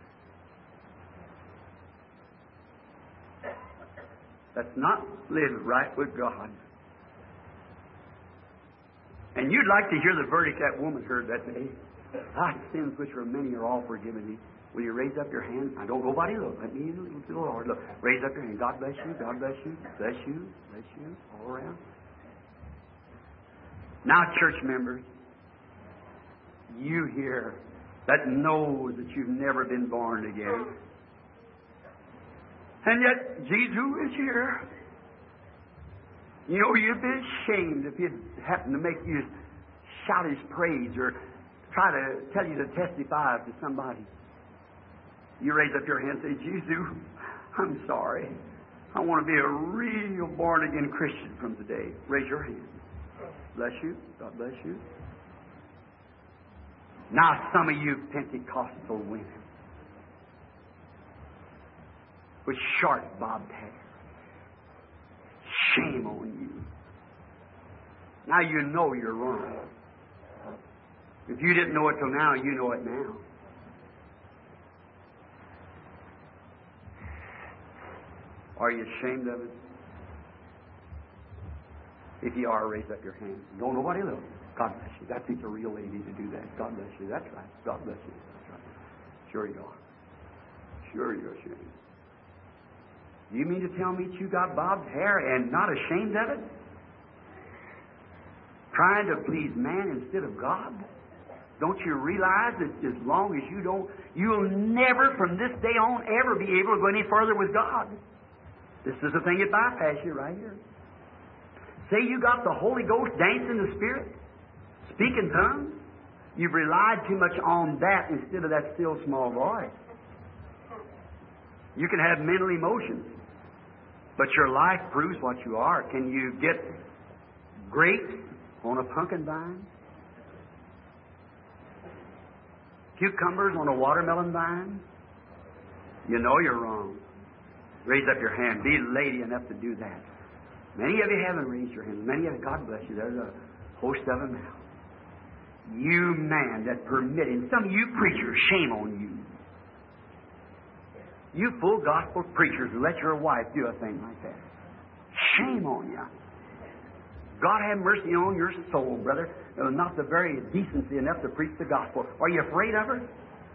that's not lived right with God, and you'd like to hear the verdict that woman heard that day, thy sins which are many are all forgiven thee. Will you raise up your hand? Now don't nobody look. Let me look to the Lord. Look. Raise up your hand. God bless you. God bless you. Bless you. Bless you. All around. Now, church members, you here that knows that you've never been born again. And yet, Jesus is here. You know, you'd be ashamed if He'd happen to make you shout His praise or try to tell you to testify to somebody. You raise up your hand and say, Jesus, I'm sorry. I want to be a real born-again Christian from today. Raise your hand. Bless you. God bless you. Now, some of you Pentecostal women with short bobbed hair. Shame on you. Now you know you're wrong. If you didn't know it till now, you know it now. Are you ashamed of it? If you are, raise up your hand. Don't nobody look. God bless you. That takes a real lady to do that. God bless you. That's right. God bless you. That's right. Sure you are. Sure you're ashamed. You mean to tell me that you got bobbed hair and not ashamed of it? Trying to please man instead of God? Don't you realize that as long as you don't, you'll never from this day on ever be able to go any further with God? This is the thing that bypass you right here. Say you got the Holy Ghost dancing in the Spirit, speaking tongues. You've relied too much on that instead of that still small voice. You can have mental emotions, but your life proves what you are. Can you get great on a pumpkin vine? Cucumbers on a watermelon vine? You know you're wrong. Raise up your hand. Be lady enough to do that. Many of you haven't raised your hand. Many of you, God bless you. There's a host of them now. You man that permitted, some of you preachers, shame on you. You full gospel preachers who let your wife do a thing like that. Shame on you. God have mercy on your soul, brother. It was not the very decency enough to preach the gospel. Are you afraid of her?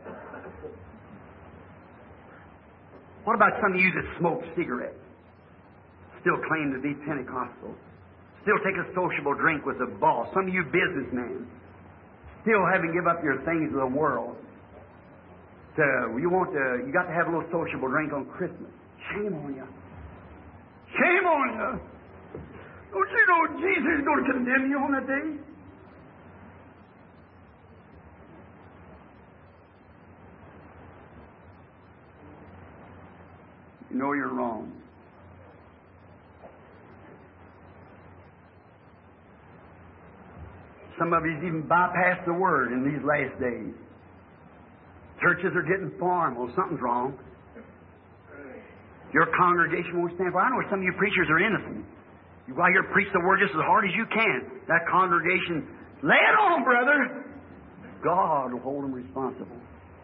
What about some of you that smoke cigarettes? Still claim to be Pentecostal. Still take a sociable drink with the boss. Some of you businessmen. Still haven't give up your things of the world. So you want to, you got to have a little sociable drink on Christmas. Shame on you. Shame on you. Don't you know Jesus is going to condemn you on that day? You know you're wrong. Some of you's even bypassed the Word in these last days. Churches are getting formed. Well, something's wrong. Your congregation won't stand for it. I know some of you preachers are innocent. You go out here and preach the Word just as hard as you can. That congregation, lay it on, brother. God will hold them responsible.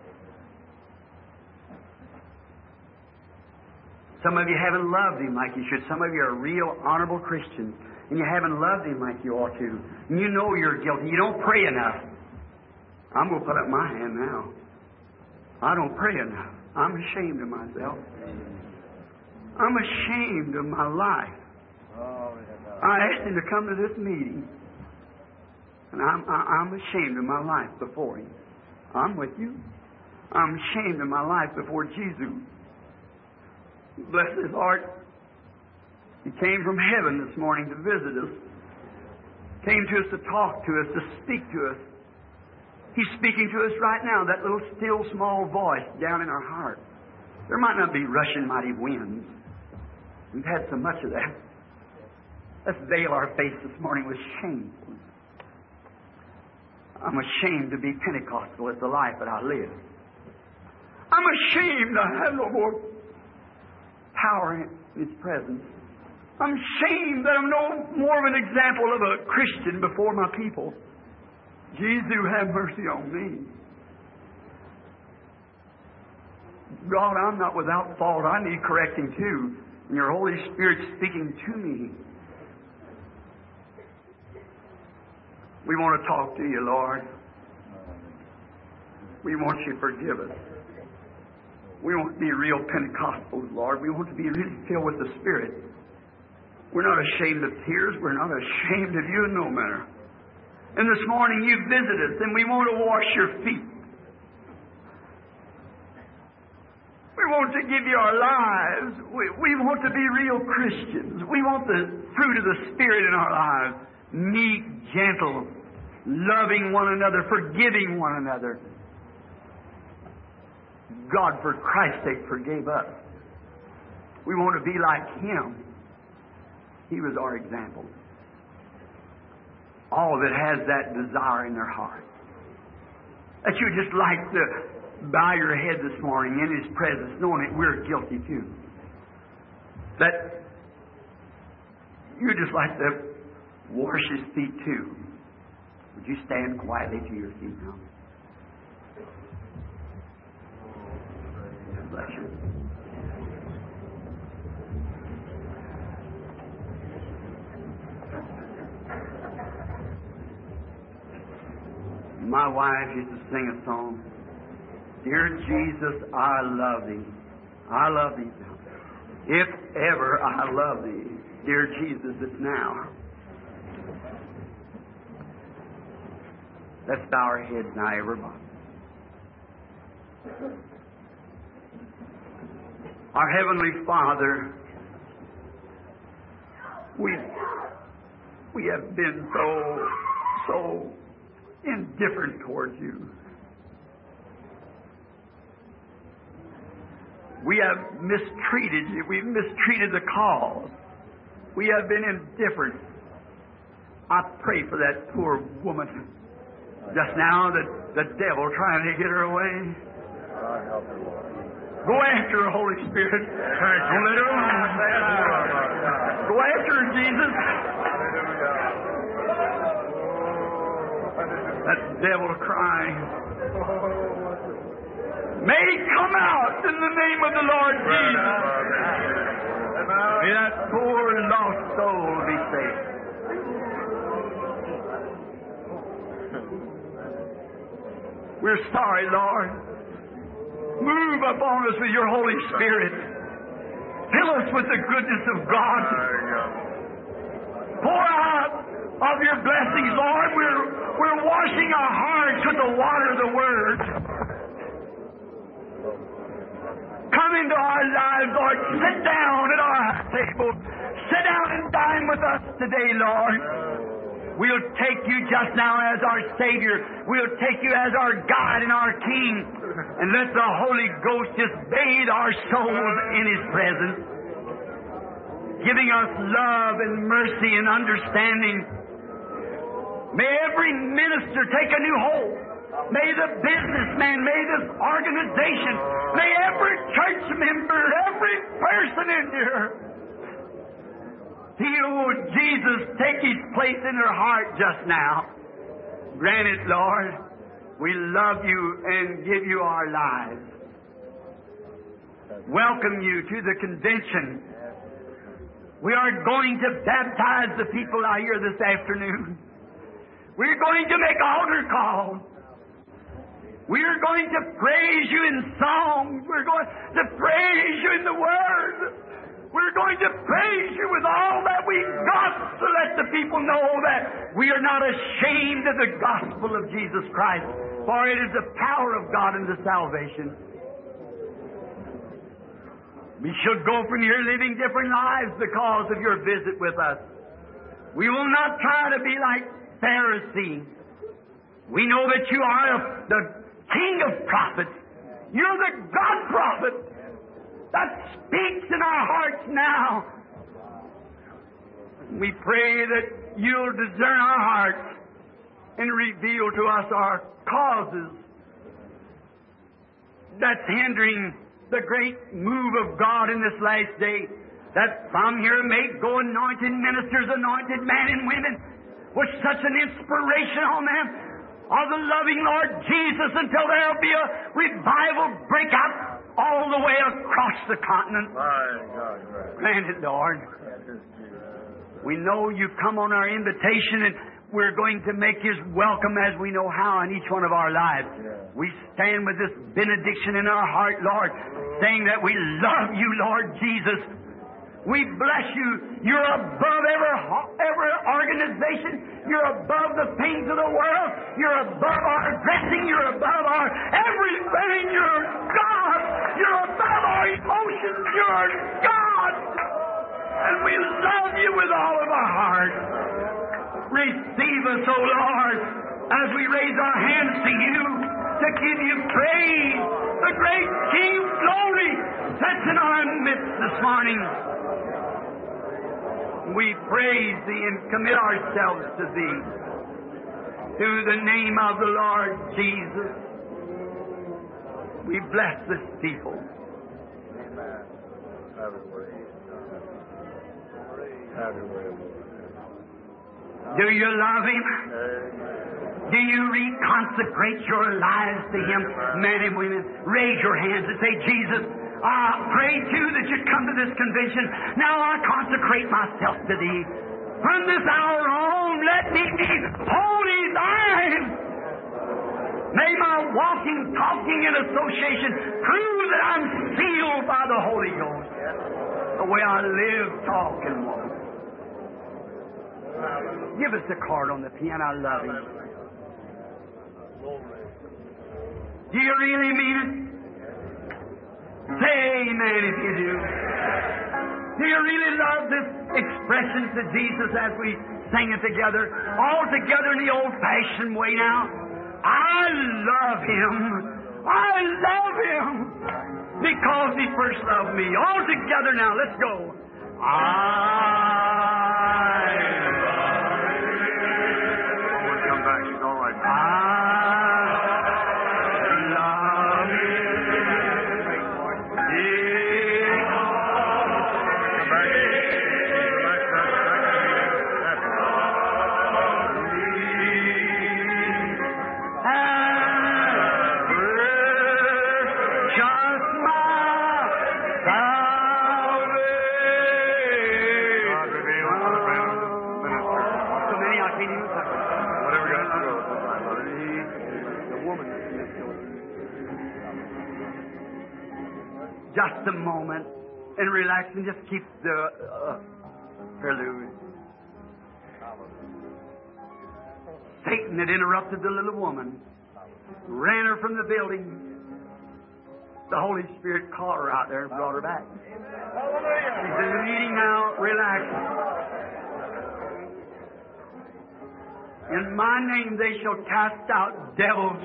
Some of you haven't loved Him like you should. Some of you are real honorable Christians, and you haven't loved Him like you ought to. And you know you're guilty. You don't pray enough. I'm going to put up my hand now. I don't pray enough. I'm ashamed of myself. I'm ashamed of my life. I asked Him to come to this meeting, and I'm, I'm ashamed of my life before Him. I'm with you. I'm ashamed of my life before Jesus. Bless His heart. He came from heaven this morning to visit us. Came to us to talk to us, to speak to us. He's speaking to us right now, that little still small voice down in our heart. There might not be rushing mighty winds. We've had so much of that. Let's veil our face this morning with shame. I'm ashamed to be Pentecostal. It's the life that I live. I'm ashamed I have no more power in His presence. I'm ashamed that I'm no more of an example of a Christian before my people. Jesus, have mercy on me. God, I'm not without fault. I need correcting too. And your Holy Spirit speaking to me. We want to talk to you, Lord. We want you to forgive us. We want to be real Pentecostals, Lord. We want to be really filled with the Spirit. We're not ashamed of tears. We're not ashamed of you in no manner. And this morning you visit us, and we want to wash your feet. We want to give you our lives. We, we want to be real Christians. We want the fruit of the Spirit in our lives. Meek, gentle, loving one another, forgiving one another. God, for Christ's sake, forgave us. We want to be like Him. He was our example. All that has that desire in their heart. That you just like to bow your head this morning in His presence, knowing that we're guilty too. That you just like to wash His feet too. Would you stand quietly to your feet now? God bless you. My wife used to sing a song. Dear Jesus, I love Thee. I love Thee. If ever I love Thee, dear Jesus, it's now. Let's bow our heads now, everybody. Our Heavenly Father, we we have been so so indifferent towards you. We have mistreated you. We've mistreated the cause. We have been indifferent. I pray for that poor woman. Just now, the, the devil trying to get her away. Go after her, Holy Spirit. Don't let her alone. Go after her, Jesus. That devil crying. May he come out in the name of the Lord Jesus. May that poor lost soul be saved. We're sorry, Lord. Move upon us with your Holy Spirit. Fill us with the goodness of God. Pour out of your blessings, Lord. We're, we're washing our hearts with the water of the Word. Come into our lives, Lord. Sit down at our table. Sit down and dine with us today, Lord. We'll take you just now as our Savior. We'll take you as our God and our King. And let the Holy Ghost just bathe our souls in His presence, giving us love and mercy and understanding. May every minister take a new hold. May the businessman, may this organization, may every church member, every person in here, feel Jesus take His place in their heart just now. Grant it, Lord. We love you and give you our lives. Welcome you to the convention. We are going to baptize the people out here this afternoon. We're going to make altar calls. We are going to praise you in songs. We're going to praise you in the Word. We're going to praise you with all that we've got to let the people know that we are not ashamed of the gospel of Jesus Christ, for it is the power of God unto salvation. We should go from here living different lives because of your visit with us. We will not try to be like Pharisees. We know that you are a, the King of prophets. You're the God prophet that speaks in our hearts now. We pray that you'll discern our hearts and reveal to us our causes that's hindering the great move of God in this last day. That from here may go anointed ministers, anointed men and women, with such an inspiration on them of the loving Lord Jesus, until there'll be a revival break out all the way across the continent. Grant it, Lord. We know you come on our invitation, and we're going to make you as welcome as we know how in each one of our lives. We stand with this benediction in our heart, Lord, saying that we love you, Lord Jesus. We bless you. You're above every, every organization. You're above the things of the world. You're above our dressing. You're above our everything. You're God. You're above our emotions. You're God. And we love you with all of our heart. Receive us, O Lord, as we raise our hands to you to give you praise. The great King of glory that's in our midst this morning. We praise Thee and commit ourselves to Thee. Through the name of the Lord Jesus, we bless this people. Amen. Have your way. Have your way. Do you love Him? Do you reconsecrate your lives to Him, men and women? Raise your hands and say, Jesus, I pray too that you come to this convention. Now I consecrate myself to Thee. From this hour on, let me be wholly Thine. May my walking, talking, and association prove that I'm sealed by the Holy Ghost. The way I live, talk, and walk. Give us the card on the piano. I love Him. Do you really mean it? Say amen if you do. Do you really love this expression to Jesus as we sing it together? All together in the old-fashioned way now. I love Him. I love Him because He first loved me. All together now. Let's go. I love Him. just a moment and relax and just keep the uh, prelude. Satan had interrupted the little woman, ran her from the building. The Holy Spirit caught her out there and brought her back. She's in the meeting now. Relax. In my name they shall cast out devils.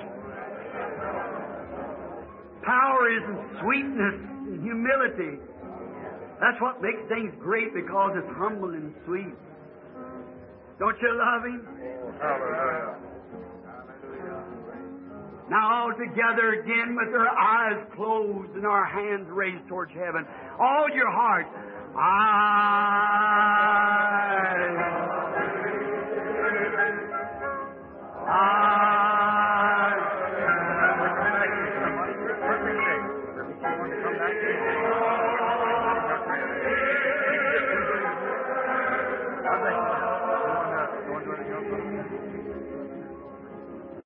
Power is in sweetness and humility. That's what makes things great, because it's humble and sweet. Don't you love Him? Hallelujah. Now all together again with our eyes closed and our hands raised towards heaven. All your heart. I